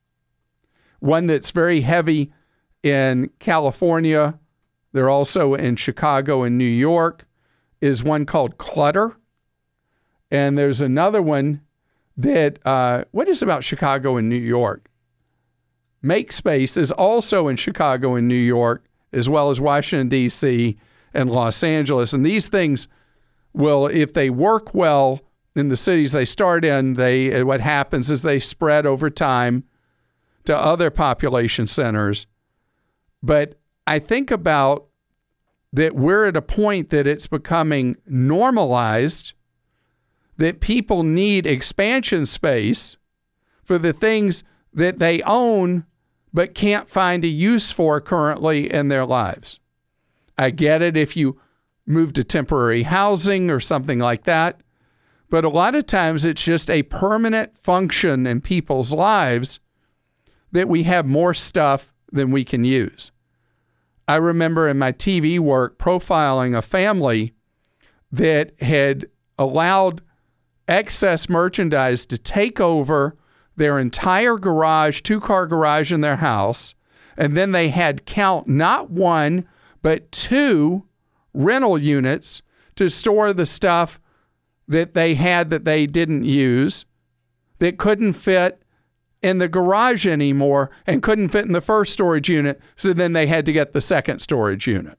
[SPEAKER 1] One that's very heavy in California, they're also in Chicago and New York, is one called Clutter. And there's another one that, what is about Chicago and New York? MakeSpace is also in Chicago and New York, as well as Washington, D.C. and Los Angeles. And these things will, if they work well in the cities they start in, what happens is they spread over time to other population centers. But I think about that we're at a point that it's becoming normalized that people need expansion space for the things that they own but can't find a use for currently in their lives. I get it if you move to temporary housing or something like that, but a lot of times it's just a permanent function in people's lives that we have more stuff than we can use. I remember in my TV work profiling a family that had allowed excess merchandise to take over their entire garage, 2-car garage in their house, and then they had count not 1, but 2 rental units to store the stuff that they had that they didn't use, that couldn't fit in the garage anymore and couldn't fit in the first storage unit, so then they had to get the second storage unit.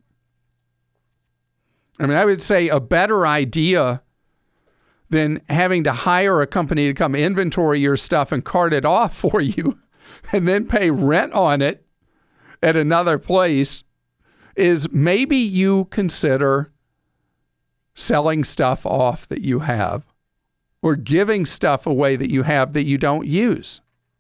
[SPEAKER 1] I mean, I would say a better idea than having to hire a company to come inventory your stuff and cart it off for you and then pay rent on it at another place is maybe you consider selling stuff off that you have or giving stuff away that you have that you don't use.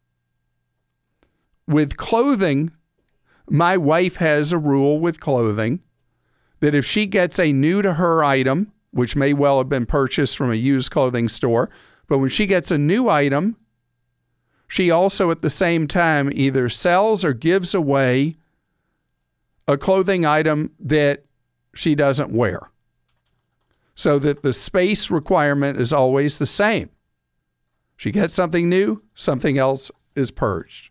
[SPEAKER 1] With clothing, my wife has a rule with clothing that if she gets a new to her item, which may well have been purchased from a used clothing store, but when she gets a new item, she also at the same time either sells or gives away a clothing item that she doesn't wear, so that the space requirement is always the same. She gets something new, something else is purged.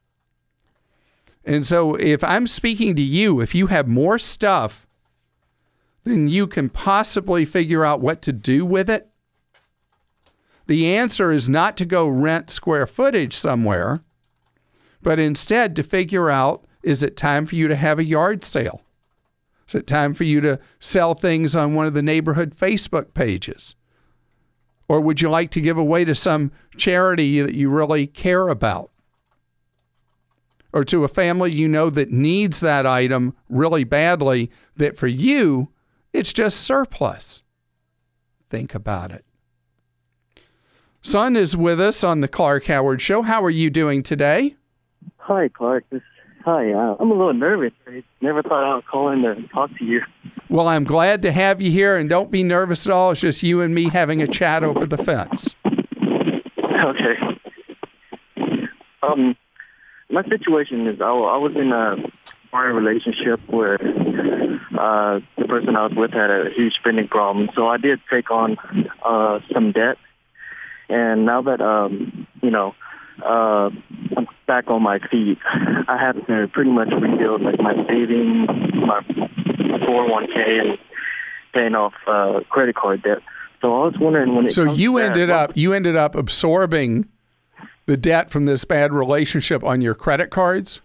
[SPEAKER 1] And so if I'm speaking to you, if you have more stuff than you can possibly figure out what to do with it, the answer is not to go rent square footage somewhere, but instead to figure out Is it time for you to have a yard sale? Is it time for you to sell things on one of the neighborhood Facebook pages? Or would you like to give away to some charity that you really care about? Or to a family you know that needs that item really badly, that for you, it's just surplus? Think about it. Son is with us on the Clark Howard Show. How are you doing today?
[SPEAKER 9] Hi, Clark. Hi. I'm a little nervous. I never thought I would call in to talk to you.
[SPEAKER 1] Well, I'm glad to have you here, and don't be nervous at all. It's just you and me having a chat over the fence.
[SPEAKER 9] Okay. My situation is I was in a prior relationship where the person I was with had a huge spending problem. So I did take on some debt. And now that, I'm back on my feet, I have to pretty much rebuild like my savings, my 401k, and paying off credit card debt. So I was wondering when it
[SPEAKER 1] So
[SPEAKER 9] comes
[SPEAKER 1] you
[SPEAKER 9] to that,
[SPEAKER 1] ended up absorbing the debt from this bad relationship on your credit cards?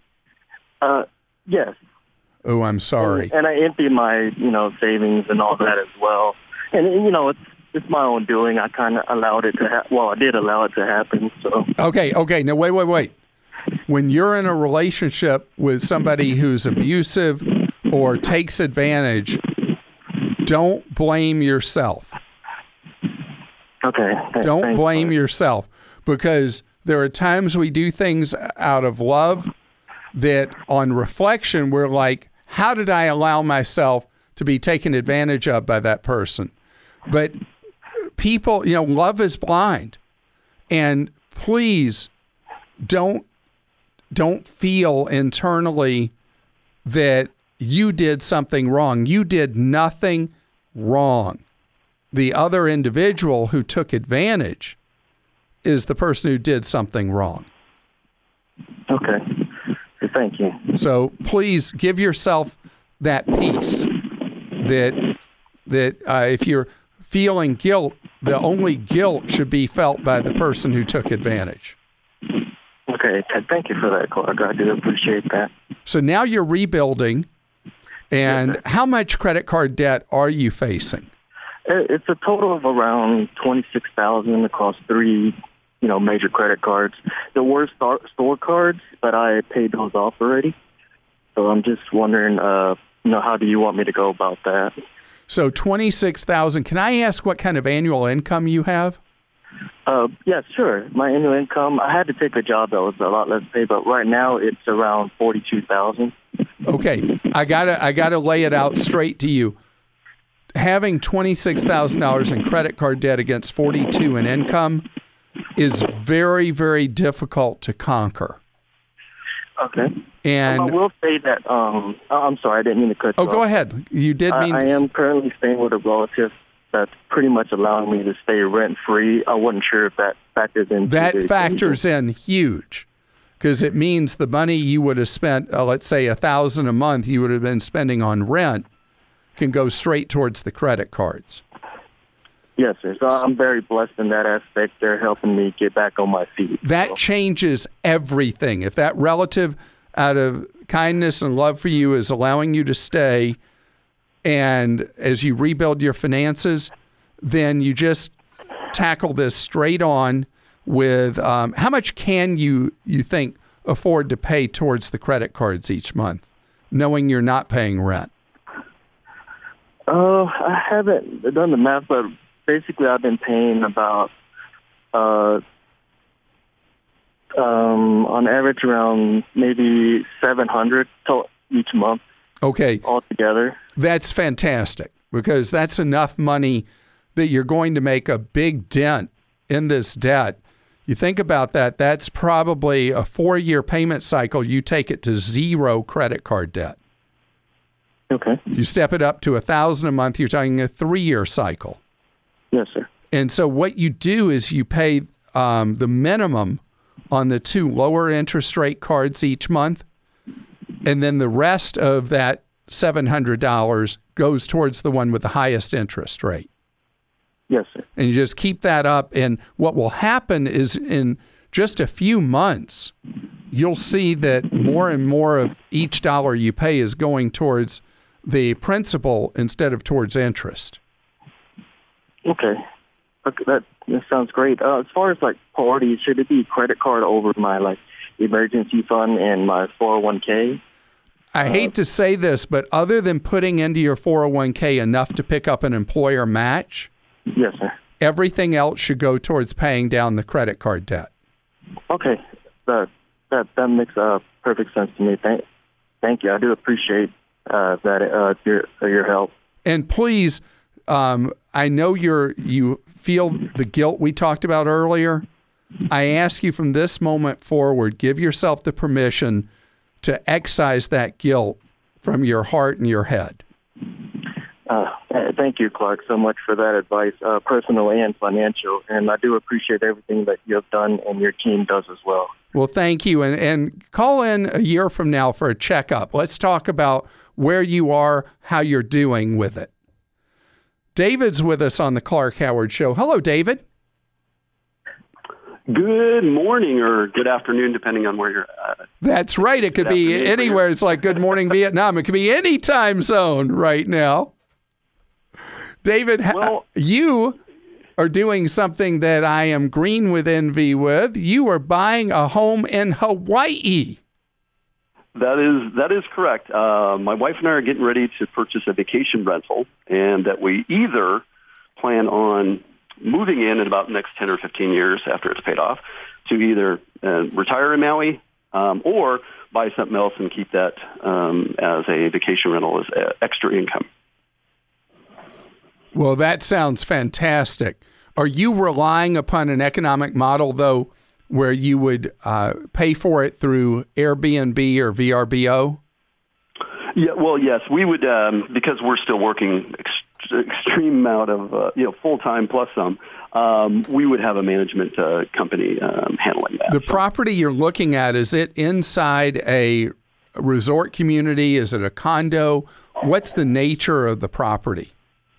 [SPEAKER 9] Yes.
[SPEAKER 1] Oh, I'm sorry.
[SPEAKER 9] And I emptied my, savings and all that as well. And it's my own doing. I kind of allowed it to I did allow it to happen. So
[SPEAKER 1] Okay. Now, wait. When you're in a relationship with somebody who's abusive or takes advantage, don't blame yourself.
[SPEAKER 9] Okay.
[SPEAKER 1] Don't blame yourself, because there are times we do things out of love that on reflection, we're like, how did I allow myself to be taken advantage of by that person? But people, love is blind. And please don't feel internally that you did something wrong. You did nothing wrong. The other individual who took advantage is the person who did something wrong.
[SPEAKER 9] Okay. Thank you.
[SPEAKER 1] So please give yourself that peace that if you're feeling guilt, the only guilt should be felt by the person who took advantage.
[SPEAKER 9] Okay. Thank you for that, Clark. I do appreciate that.
[SPEAKER 1] So now you're rebuilding, and
[SPEAKER 9] yes,
[SPEAKER 1] how much credit card debt are you facing?
[SPEAKER 9] It's a total of around $26,000 across 3, major credit cards. There were store cards, but I paid those off already. So I'm just wondering, how do you want me to go about that?
[SPEAKER 1] So $26,000. Can I ask what kind of annual income you have?
[SPEAKER 9] Yes, sure. My annual income, I had to take a job that was a lot less pay, but right now it's around $42,000.
[SPEAKER 1] Okay. I gotta lay it out straight to you. Having $26,000 in credit card debt against $42,000 in income is very, very difficult to conquer.
[SPEAKER 9] Okay.
[SPEAKER 1] And
[SPEAKER 9] I will say that, I'm sorry, I didn't mean to cut you off.
[SPEAKER 1] Go ahead. You did mean
[SPEAKER 9] I am currently staying with a relative that's pretty much allowing me to stay rent-free. I wasn't sure if that factors in.
[SPEAKER 1] That factors in huge, because it means the money you would have spent, let's say $1,000 a month you would have been spending on rent, can go straight towards the credit cards.
[SPEAKER 9] Yes, sir. So I'm very blessed in that aspect. They're helping me get back on my feet.
[SPEAKER 1] That changes everything. If that relative, out of kindness and love for you, is allowing you to stay, and as you rebuild your finances, then you just tackle this straight on with how much can you think afford to pay towards the credit cards each month, knowing you're not paying rent?
[SPEAKER 9] I haven't done the math, but basically I've been paying about, on average, around maybe $700 each month.
[SPEAKER 1] Okay.
[SPEAKER 9] Altogether.
[SPEAKER 1] That's fantastic, because that's enough money that you're going to make a big dent in this debt. You think about that, that's probably a 4-year payment cycle. You take it to 0 credit card debt.
[SPEAKER 9] Okay.
[SPEAKER 1] You step it up to $1,000 a month, you're talking a 3-year cycle.
[SPEAKER 9] Yes, sir.
[SPEAKER 1] And so what you do is you pay the minimum on the 2 lower interest rate cards each month, and then the rest of that $700 goes towards the one with the highest interest rate.
[SPEAKER 9] Yes, sir.
[SPEAKER 1] And you just keep that up, and what will happen is in just a few months, you'll see that more and more of each dollar you pay is going towards the principal instead of towards interest.
[SPEAKER 9] Okay. That sounds great. As far as like priorities, should it be credit card over my like emergency fund and my 401k?
[SPEAKER 1] I hate to say this, but other than putting into your 401k enough to pick up an employer match,
[SPEAKER 9] yes, sir.
[SPEAKER 1] Everything else should go towards paying down the credit card debt.
[SPEAKER 9] Okay, that makes perfect sense to me. Thank you. I do appreciate your help.
[SPEAKER 1] And please, I know you feel the guilt we talked about earlier. I ask you from this moment forward, give yourself the permission to excise that guilt from your heart and your head.
[SPEAKER 9] Thank you, Clark, so much for that advice, personal and financial. And I do appreciate everything that you have done and your team does as well.
[SPEAKER 1] Well, thank you. And call in a year from now for a checkup. Let's talk about where you are, how you're doing with it. David's with us on the Clark Howard Show. Hello, David.
[SPEAKER 10] Good morning or good afternoon, depending on where you're at.
[SPEAKER 1] That's right. It could be anywhere. It's like good morning Vietnam. It could be any time zone right now. David, you are doing something that I am green with envy with. You are buying a home in Hawaii.
[SPEAKER 10] That is correct. My wife and I are getting ready to purchase a vacation rental, and that we either plan on moving in about the next 10 or 15 years after it's paid off to either retire in Maui or buy something else and keep that as a vacation rental as extra income.
[SPEAKER 1] Well, that sounds fantastic. Are you relying upon an economic model, though, where you would pay for it through Airbnb or VRBO?
[SPEAKER 10] Yeah, well, yes, we would, because we're still working extreme amount of, full-time plus some, we would have a management company handling that.
[SPEAKER 1] The property you're looking at, is it inside a resort community? Is it a condo? What's the nature of the property?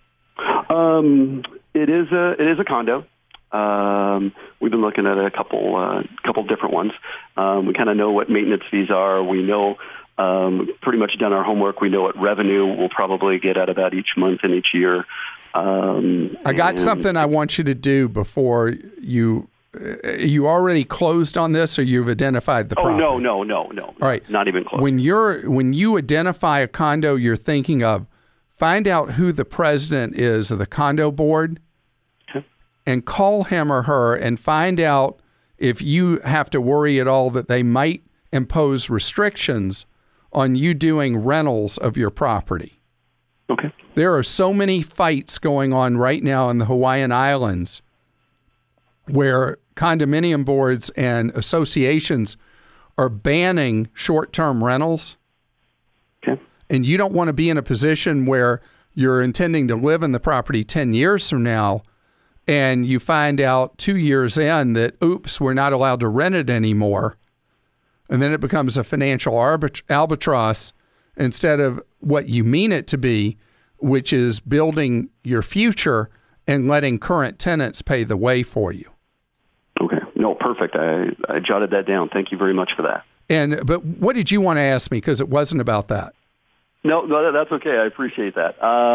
[SPEAKER 10] It is a condo. We've been looking at a couple different ones. We kind of know what maintenance fees are. We know pretty much done our homework. We know what revenue we'll probably get out of that each month and each year.
[SPEAKER 1] I got something I want you to do before you already closed on this, or you've identified the property?
[SPEAKER 10] Oh, no.
[SPEAKER 1] All right.
[SPEAKER 10] Not even close.
[SPEAKER 1] When you identify a condo you're thinking of, find out who the president is of the condo board. And call him or her and find out if you have to worry at all that they might impose restrictions on you doing rentals of your property.
[SPEAKER 10] Okay.
[SPEAKER 1] There are so many fights going on right now in the Hawaiian Islands where condominium boards and associations are banning short-term rentals.
[SPEAKER 10] Okay.
[SPEAKER 1] And you don't want to be in a position where you're intending to live in the property 10 years from now, and you find out 2 years in that, oops, we're not allowed to rent it anymore. And then it becomes a financial albatross instead of what you mean it to be, which is building your future and letting current tenants pay the way for you.
[SPEAKER 10] Okay. No, perfect. I jotted that down. Thank you very much for that.
[SPEAKER 1] But what did you want to ask me? Because it wasn't about that.
[SPEAKER 10] No, that's okay. I appreciate that.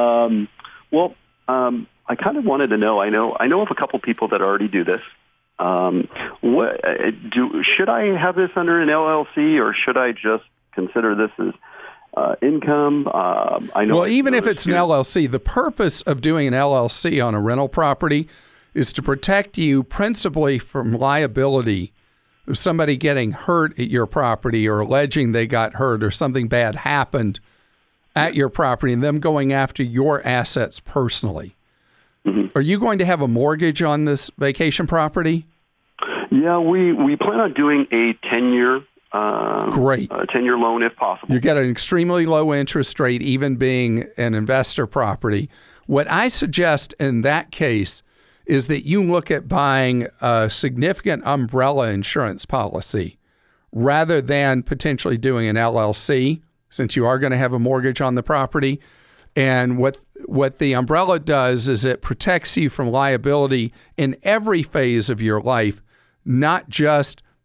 [SPEAKER 10] I kind of wanted to know. I know of a couple people that already do this. Should I have this under an LLC, or should I just consider this as income? I know.
[SPEAKER 1] Well, even if it's an LLC, the purpose of doing an LLC on a rental property is to protect you principally from liability of somebody getting hurt at your property or alleging they got hurt or something bad happened at your property and them going after your assets personally. Mm-hmm. Are you going to have a mortgage on this vacation property?
[SPEAKER 10] Yeah, we plan on doing a 10-year
[SPEAKER 1] Great.
[SPEAKER 10] A 10-year loan if possible.
[SPEAKER 1] You get an extremely low interest rate, even being an investor property. What I suggest in that case is that you look at buying a significant umbrella insurance policy rather than potentially doing an LLC, since you are going to have a mortgage on the property. And what the umbrella does is it protects you from liability in every phase of your life, not just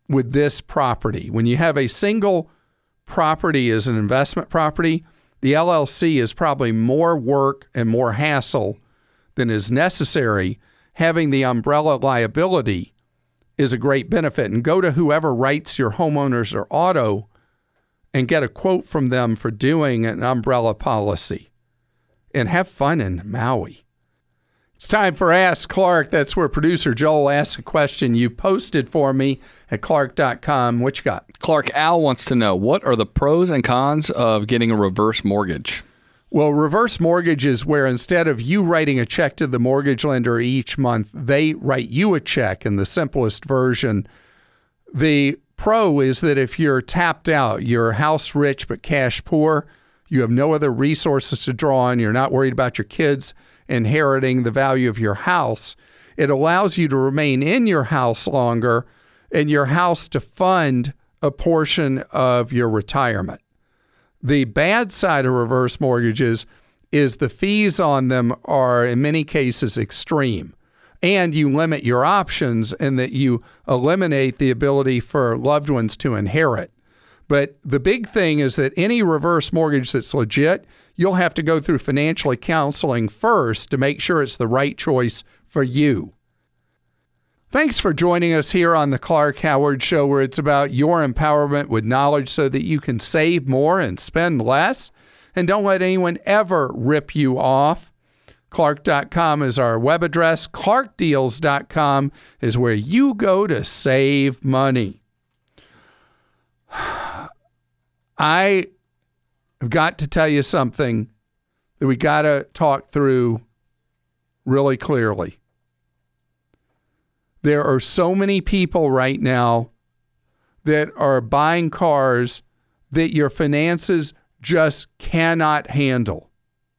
[SPEAKER 1] with this property. When you have a single property as an investment property, the LLC is probably more work and more hassle than is necessary. Having the umbrella liability is a great benefit. And go to whoever writes your homeowners or auto and get a quote from them for doing an umbrella policy. And have fun in Maui. It's time for Ask Clark. That's where producer Joel asks a question you posted for me at Clark.com. What you got?
[SPEAKER 2] Clark, Al wants to know, what are the pros and cons of getting a reverse mortgage?
[SPEAKER 1] Well, reverse mortgage is where instead of you writing a check to the mortgage lender each month, they write you a check in the simplest version. The pro is that if you're tapped out, you're house rich but cash poor, you have no other resources to draw on, you're not worried about your kids inheriting the value of your house, it allows you to remain in your house longer and your house to fund a portion of your retirement. The bad side of reverse mortgages is the fees on them are in many cases extreme, and you limit your options in that you eliminate the ability for loved ones to inherit. But the big thing is that any reverse mortgage that's legit, you'll have to go through financial counseling first to make sure it's the right choice for you. Thanks for joining us here on the Clark Howard Show, where it's about your empowerment with knowledge so that you can save more and spend less. And don't let anyone ever rip you off. Clark.com is our web address. ClarkDeals.com is where you go to save money. I have got to tell you something that we got to talk through really clearly. There are so many people right now that are buying cars that your finances just cannot handle.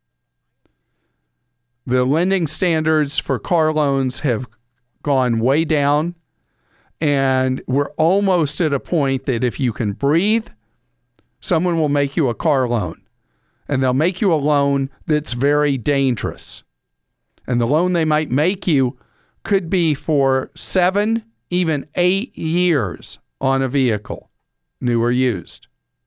[SPEAKER 1] The lending standards for car loans have gone way down, and we're almost at a point that if you can breathe, someone will make you a car loan, and they'll make you a loan that's very dangerous. And the loan they might make you could be for 7, even 8 years on a vehicle, new or used.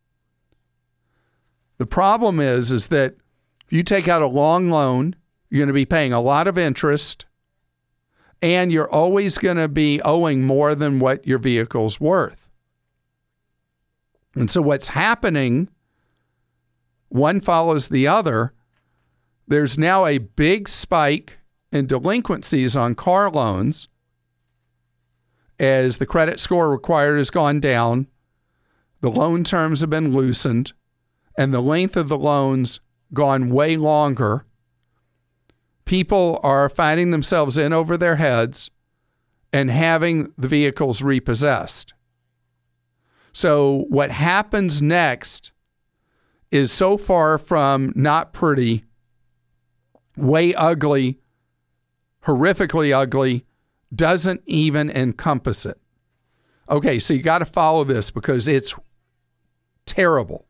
[SPEAKER 1] The problem is that if you take out a long loan, you're going to be paying a lot of interest, and you're always going to be owing more than what your vehicle's worth. And so what's happening, one follows the other. There's now a big spike in delinquencies on car loans as the credit score required has gone down, the loan terms have been loosened, and the length of the loans gone way longer. People are finding themselves in over their heads and having the vehicles repossessed. So what happens next is so far from not pretty, way ugly, horrifically ugly, doesn't even encompass it. Okay, so you got to follow this because it's terrible.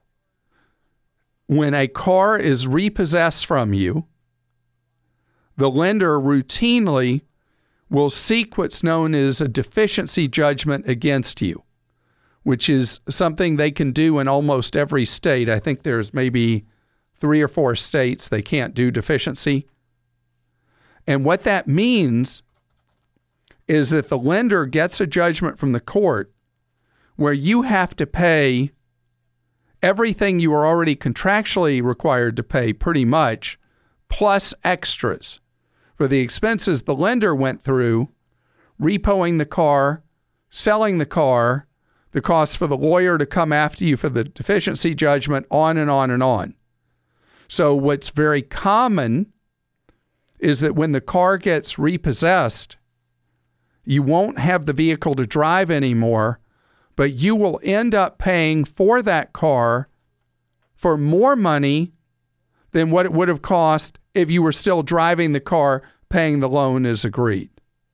[SPEAKER 1] When a car is repossessed from you, the lender routinely will seek what's known as a deficiency judgment against you, which is something they can do in almost every state. I think there's maybe 3 or 4 states they can't do deficiency. And what that means is that the lender gets a judgment from the court where you have to pay everything you are already contractually required to pay pretty much, plus extras for the expenses the lender went through, repoing the car, selling the car, the cost for the lawyer to come after you for the deficiency judgment, on and on and on. So what's very common is that when the car gets repossessed, you won't have the vehicle to drive anymore, but you will end up paying for that car for more money than what it would have cost if you were still driving the car, paying the loan as agreed.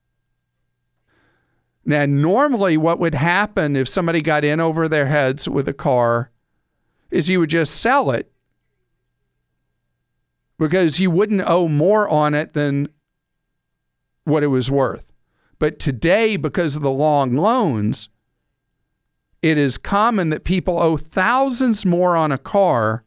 [SPEAKER 1] Now, normally what would happen if somebody got in over their heads with a car is you would just sell it because you wouldn't owe more on it than what it was worth. But today, because of the long loans, it is common that people owe thousands more on a car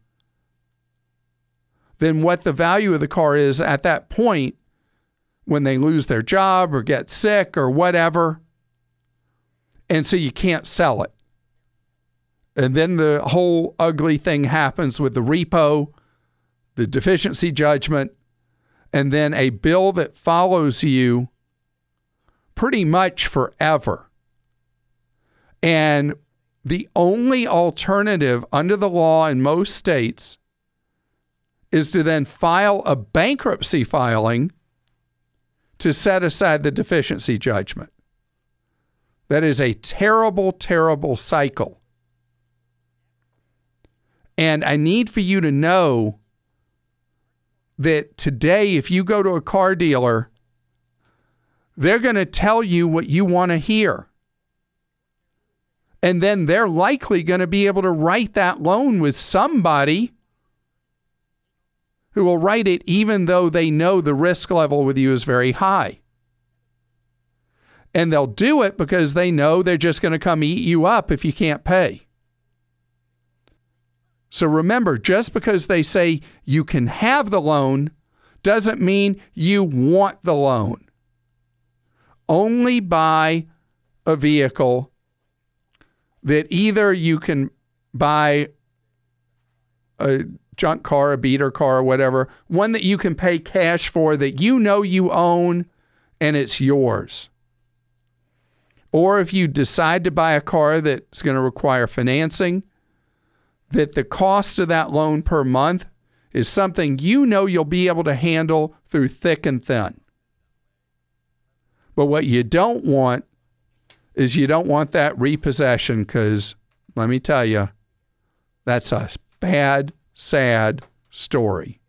[SPEAKER 1] than what the value of the car is at that point when they lose their job or get sick or whatever. And so you can't sell it. And then the whole ugly thing happens with the repo, the deficiency judgment, and then a bill that follows you pretty much forever. And the only alternative under the law in most states is to then file a bankruptcy filing to set aside the deficiency judgment. That is a terrible, terrible cycle. And I need for you to know that today, if you go to a car dealer, they're going to tell you what you want to hear. And then they're likely going to be able to write that loan with somebody who will write it even though they know the risk level with you is very high. And they'll do it because they know they're just going to come eat you up if you can't pay. So remember, just because they say you can have the loan doesn't mean you want the loan. Only buy a vehicle that either you can buy a junk car, a beater car, or whatever, one that you can pay cash for that you know you own and it's yours. Or if you decide to buy a car that's going to require financing, that the cost of that loan per month is something you know you'll be able to handle through thick and thin. But what you don't want is you don't want that repossession, because let me tell you, that's a bad, sad story.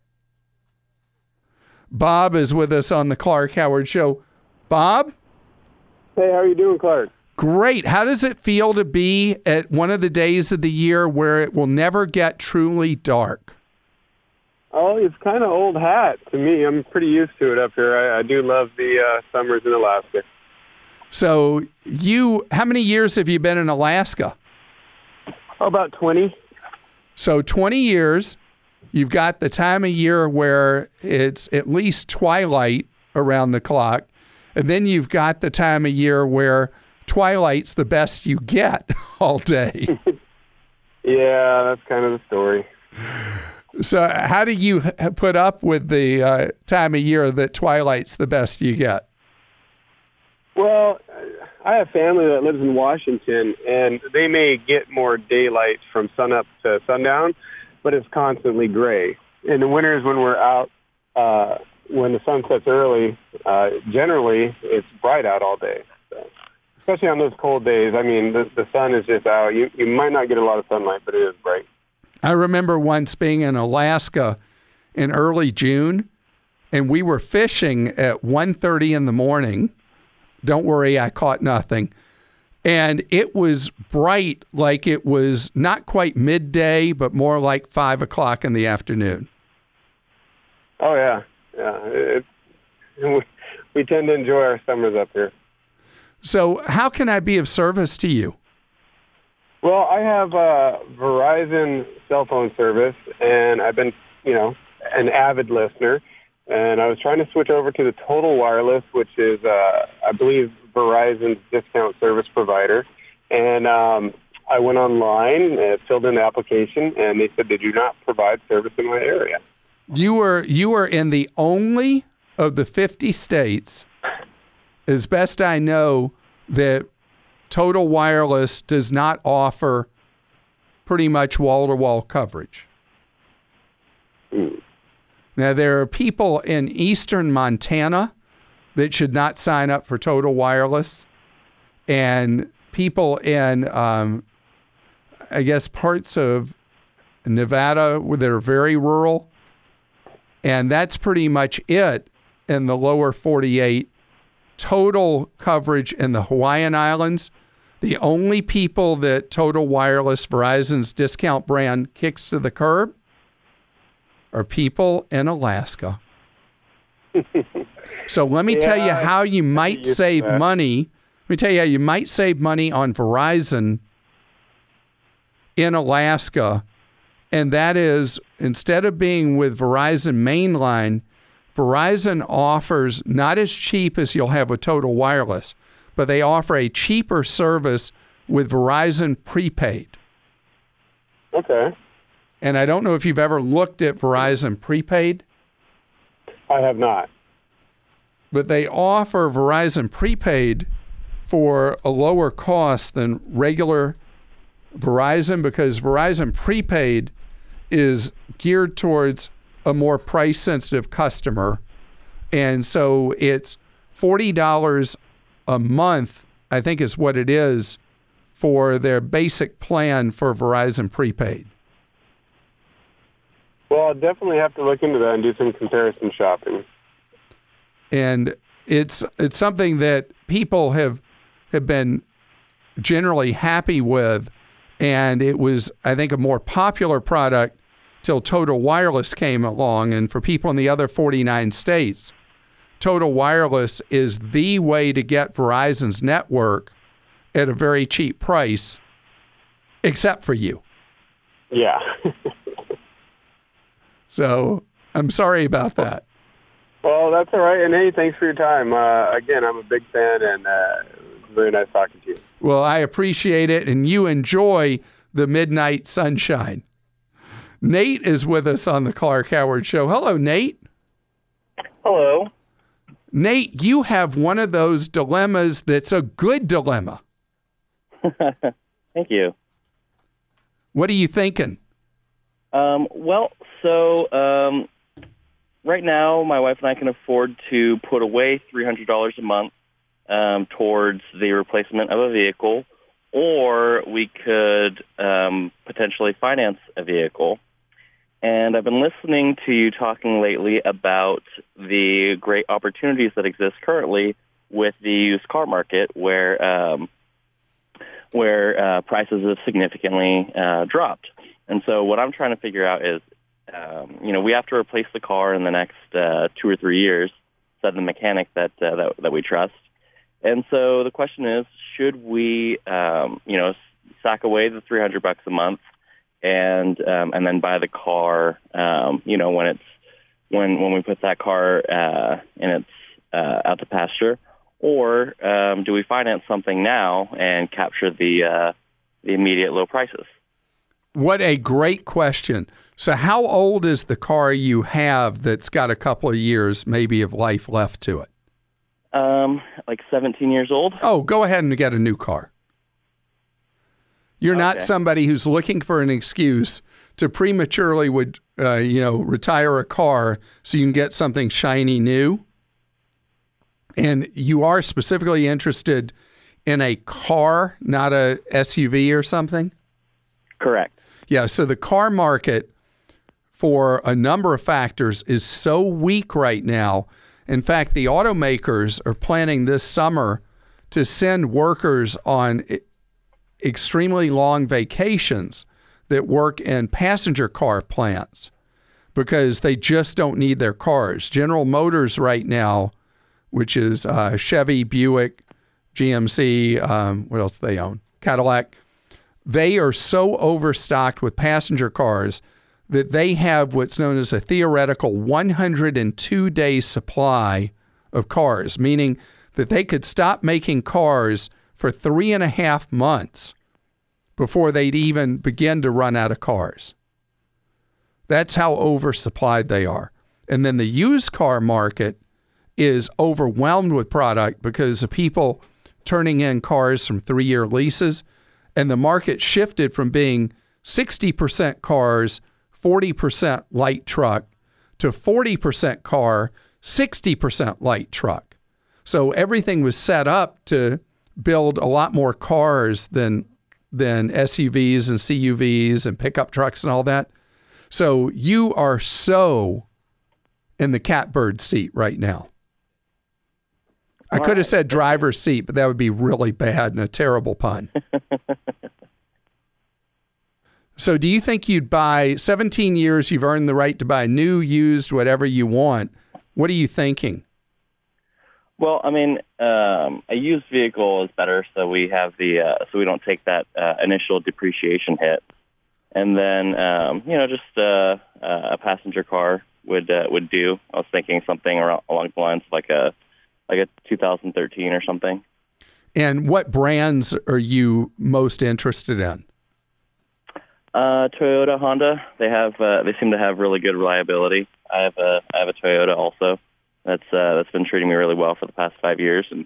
[SPEAKER 1] Bob is with us on the Clark Howard Show. Bob?
[SPEAKER 11] Hey, how are you doing, Clark?
[SPEAKER 1] Great. How does it feel to be at one of the days of the year where it will never get truly dark?
[SPEAKER 11] Oh, it's kind of old hat to me. I'm pretty used to it up here. I do love the summers in Alaska.
[SPEAKER 1] So how many years have you been in Alaska?
[SPEAKER 11] Oh, about 20.
[SPEAKER 1] So 20 years, you've got the time of year where it's at least twilight around the clock. And then you've got the time of year where twilight's the best you get all day.
[SPEAKER 11] Yeah, that's kind of the story.
[SPEAKER 1] So how do you put up with the time of year that twilight's the best you get?
[SPEAKER 11] Well, I have family that lives in Washington, and they may get more daylight from sunup to sundown, but it's constantly gray. In the winters when we're out, when the sun sets early, generally it's bright out all day. So, especially on those cold days. I mean, the sun is just out. You might not get a lot of sunlight, but it is bright.
[SPEAKER 1] I remember once being in Alaska in early June, and we were fishing at 1:30 in the morning. Don't worry, I caught nothing. And it was bright, like it was not quite midday, but more like 5 o'clock in the afternoon.
[SPEAKER 11] Oh, yeah. We tend to enjoy our summers up here.
[SPEAKER 1] So how can I be of service to you?
[SPEAKER 11] Well, I have a Verizon cell phone service, and I've been, an avid listener. And I was trying to switch over to the Total Wireless, which is, I believe, Verizon's discount service provider. And I went online, filled in the application, and they said they do not provide service in my area.
[SPEAKER 1] You were in the only of the 50 states, as best I know, that Total Wireless does not offer pretty much wall-to-wall coverage. Now, there are people in eastern Montana that should not sign up for Total Wireless, and people in, I guess, parts of Nevada that are very rural, and that's pretty much it in the lower 48. Total coverage in the Hawaiian Islands. The only people that Total Wireless, Verizon's discount brand, kicks to the curb are people in Alaska. So let me tell you how you might save money. Let me tell you how you might save money on Verizon in Alaska, and that is, instead of being with Verizon Mainline, Verizon offers not as cheap as you'll have with Total Wireless, but they offer a cheaper service with Verizon Prepaid.
[SPEAKER 11] Okay.
[SPEAKER 1] And I don't know if you've ever looked at Verizon Prepaid.
[SPEAKER 11] I have not.
[SPEAKER 1] But they offer Verizon Prepaid for a lower cost than regular Verizon, because Verizon Prepaid is geared towards a more price-sensitive customer. And so it's $40 a month, I think is what it is, for their basic plan for Verizon Prepaid.
[SPEAKER 11] Well, I'll definitely have to look into that and do some comparison shopping.
[SPEAKER 1] And it's something that people have been generally happy with, and it was, I think, a more popular product till Total Wireless came along. And for people in the other 49 states, Total Wireless is the way to get Verizon's network at a very cheap price, except for you.
[SPEAKER 11] Yeah.
[SPEAKER 1] So I'm sorry about that.
[SPEAKER 11] Well, that's all right. And hey, thanks for your time. Again, I'm a big fan, and very nice talking to you.
[SPEAKER 1] Well, I appreciate it, and you enjoy the midnight sunshine. Nate is with us on the Clark Howard Show. Hello, Nate.
[SPEAKER 12] Hello.
[SPEAKER 1] Nate, you have one of those dilemmas that's a good dilemma.
[SPEAKER 12] Thank you.
[SPEAKER 1] What are you thinking?
[SPEAKER 12] Right now, my wife and I can afford to put away $300 a month towards the replacement of a vehicle, or we could potentially finance a vehicle. And I've been listening to you talking lately about the great opportunities that exist currently with the used car market, where prices have significantly dropped. And so what I'm trying to figure out is, we have to replace the car in the next 2 or 3 years, said the mechanic that we trust. And so the question is, should we, sack away the $300 a month and then buy the car, when we put that car and it's out to pasture, or do we finance something now and capture the immediate low prices?
[SPEAKER 1] What a great question. So how old is the car you have that's got a couple of years maybe of life left to it?
[SPEAKER 12] Like 17 years old.
[SPEAKER 1] Oh, go ahead and get a new car. You're not somebody who's looking for an excuse to prematurely retire a car so you can get something shiny new. And you are specifically interested in a car, not a SUV or something?
[SPEAKER 12] Correct.
[SPEAKER 1] Yeah, so the car market, for a number of factors, is so weak right now. In fact, the automakers are planning this summer to send workers on extremely long vacations that work in passenger car plants because they just don't need their cars. General Motors right now, which is Chevy, Buick, GMC, what else do they own? Cadillac. They are so overstocked with passenger cars that they have what's known as a theoretical 102-day supply of cars, meaning that they could stop making cars for 3.5 months before they'd even begin to run out of cars. That's how oversupplied they are. And then the used car market is overwhelmed with product because of people turning in cars from 3-year leases. And the market shifted from being 60% cars, 40% light truck, to 40% car, 60% light truck. So everything was set up to build a lot more cars than SUVs and CUVs and pickup trucks and all that. So you are so in the catbird seat right now. I could have said driver's seat, but that would be really bad and a terrible pun. So do you think you'd buy 17 years, you've earned the right to buy new, used, whatever you want. What are you thinking?
[SPEAKER 12] Well, I mean, a used vehicle is better, so we have so we don't take that initial depreciation hit. And then, just a passenger car would do. I was thinking something along the lines of like a 2013 or something.
[SPEAKER 1] And what brands are you most interested in?
[SPEAKER 12] Toyota, Honda. They seem to have really good reliability. I have a Toyota also. That's been treating me really well for the past 5 years, and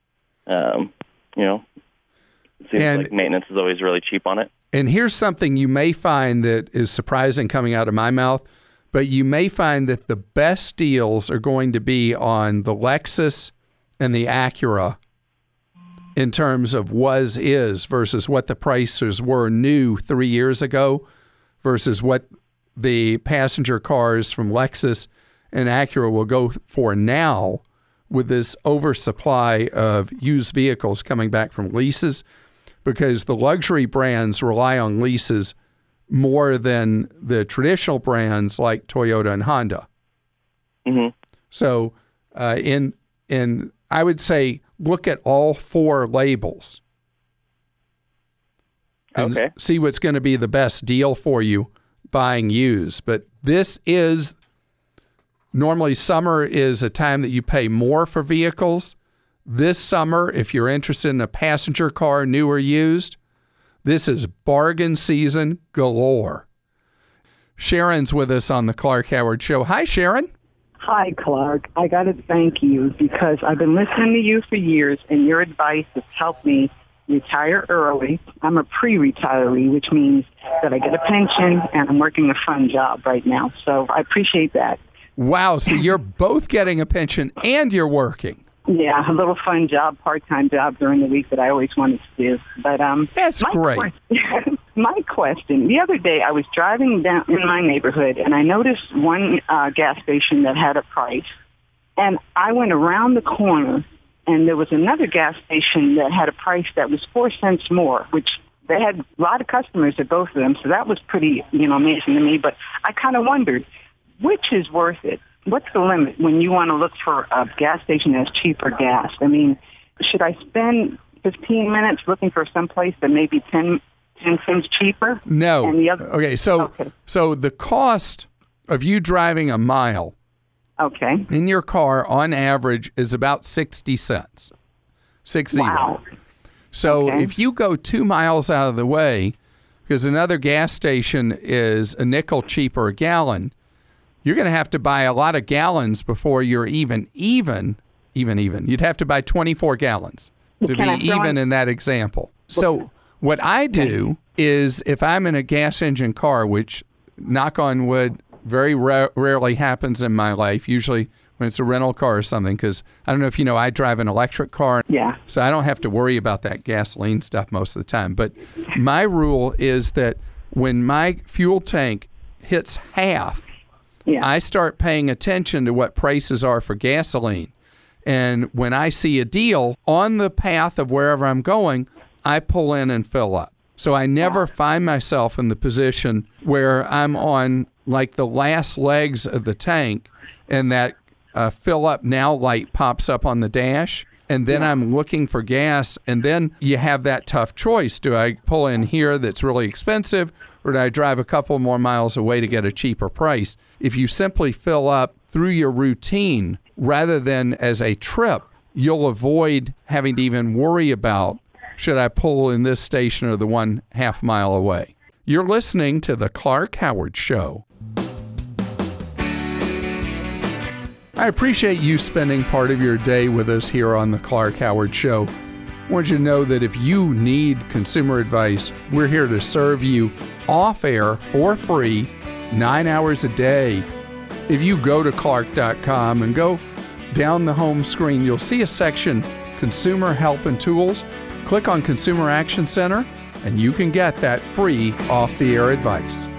[SPEAKER 12] it seems like maintenance is always really cheap on it.
[SPEAKER 1] And here's something you may find that is surprising coming out of my mouth, but you may find that the best deals are going to be on the Lexus and the Acura in terms of was-is versus what the prices were new 3 years ago versus what the passenger cars from Lexus and Acura will go for now with this oversupply of used vehicles coming back from leases, because the luxury brands rely on leases more than the traditional brands like Toyota and Honda.
[SPEAKER 12] Mm-hmm.
[SPEAKER 1] So in I would say look at all four labels and see what's going to be the best deal for you buying used. But this is normally summer is a time that you pay more for vehicles. This summer, if you're interested in a passenger car, new or used, this is bargain season galore. Sharon's with us on the Clark Howard Show. Hi, Sharon.
[SPEAKER 13] Hi, Clark. I got to thank you because I've been listening to you for years, and your advice has helped me retire early. I'm a pre-retiree, which means that I get a pension, and I'm working a fun job right now. So I appreciate that.
[SPEAKER 1] Wow. So you're both getting a pension and you're working.
[SPEAKER 13] Yeah, a little fun job, part-time job during the week that I always wanted to do. But
[SPEAKER 1] that's great.
[SPEAKER 13] My question, the other day I was driving down in my neighborhood, and I noticed one gas station that had a price. And I went around the corner, and there was another gas station that had a price that was 4 cents more, which they had a lot of customers at both of them. So that was pretty, amazing to me. But I kind of wondered, which is worth it? What's the limit when you want to look for a gas station that's cheaper gas? I mean, should I spend 15 minutes looking for someplace that may be 10 cents cheaper?
[SPEAKER 1] No. Okay, so the cost of you driving a mile in your car on average is about 60 cents. 60.
[SPEAKER 13] Wow.
[SPEAKER 1] So if you go 2 miles out of the way, because another gas station is a nickel cheaper a gallon, you're going to have to buy a lot of gallons before you're even. You'd have to buy 24 gallons to be even in that example. So what I do is if I'm in a gas engine car, which, knock on wood, very rarely happens in my life, usually when it's a rental car or something, because I don't know if you know, I drive an electric car.
[SPEAKER 13] Yeah.
[SPEAKER 1] So I don't have to worry about that gasoline stuff most of the time. But my rule is that when my fuel tank hits half, I start paying attention to what prices are for gasoline. And when I see a deal on the path of wherever I'm going, I pull in and fill up. So I never find myself in the position where I'm on like the last legs of the tank and that fill up now light pops up on the dash. And then I'm looking for gas. And then you have that tough choice. Do I pull in here that's really expensive, or do I drive a couple more miles away to get a cheaper price? If you simply fill up through your routine rather than as a trip, you'll avoid having to even worry about, should I pull in this station or the one half mile away? You're listening to The Clark Howard Show. I appreciate you spending part of your day with us here on The Clark Howard Show. I want you to know that if you need consumer advice, we're here to serve you off air for free, 9 hours a day. If you go to clark.com and go down the home screen, you'll see a section, Consumer Help and Tools. Click on Consumer Action Center, and you can get that free off-the-air advice.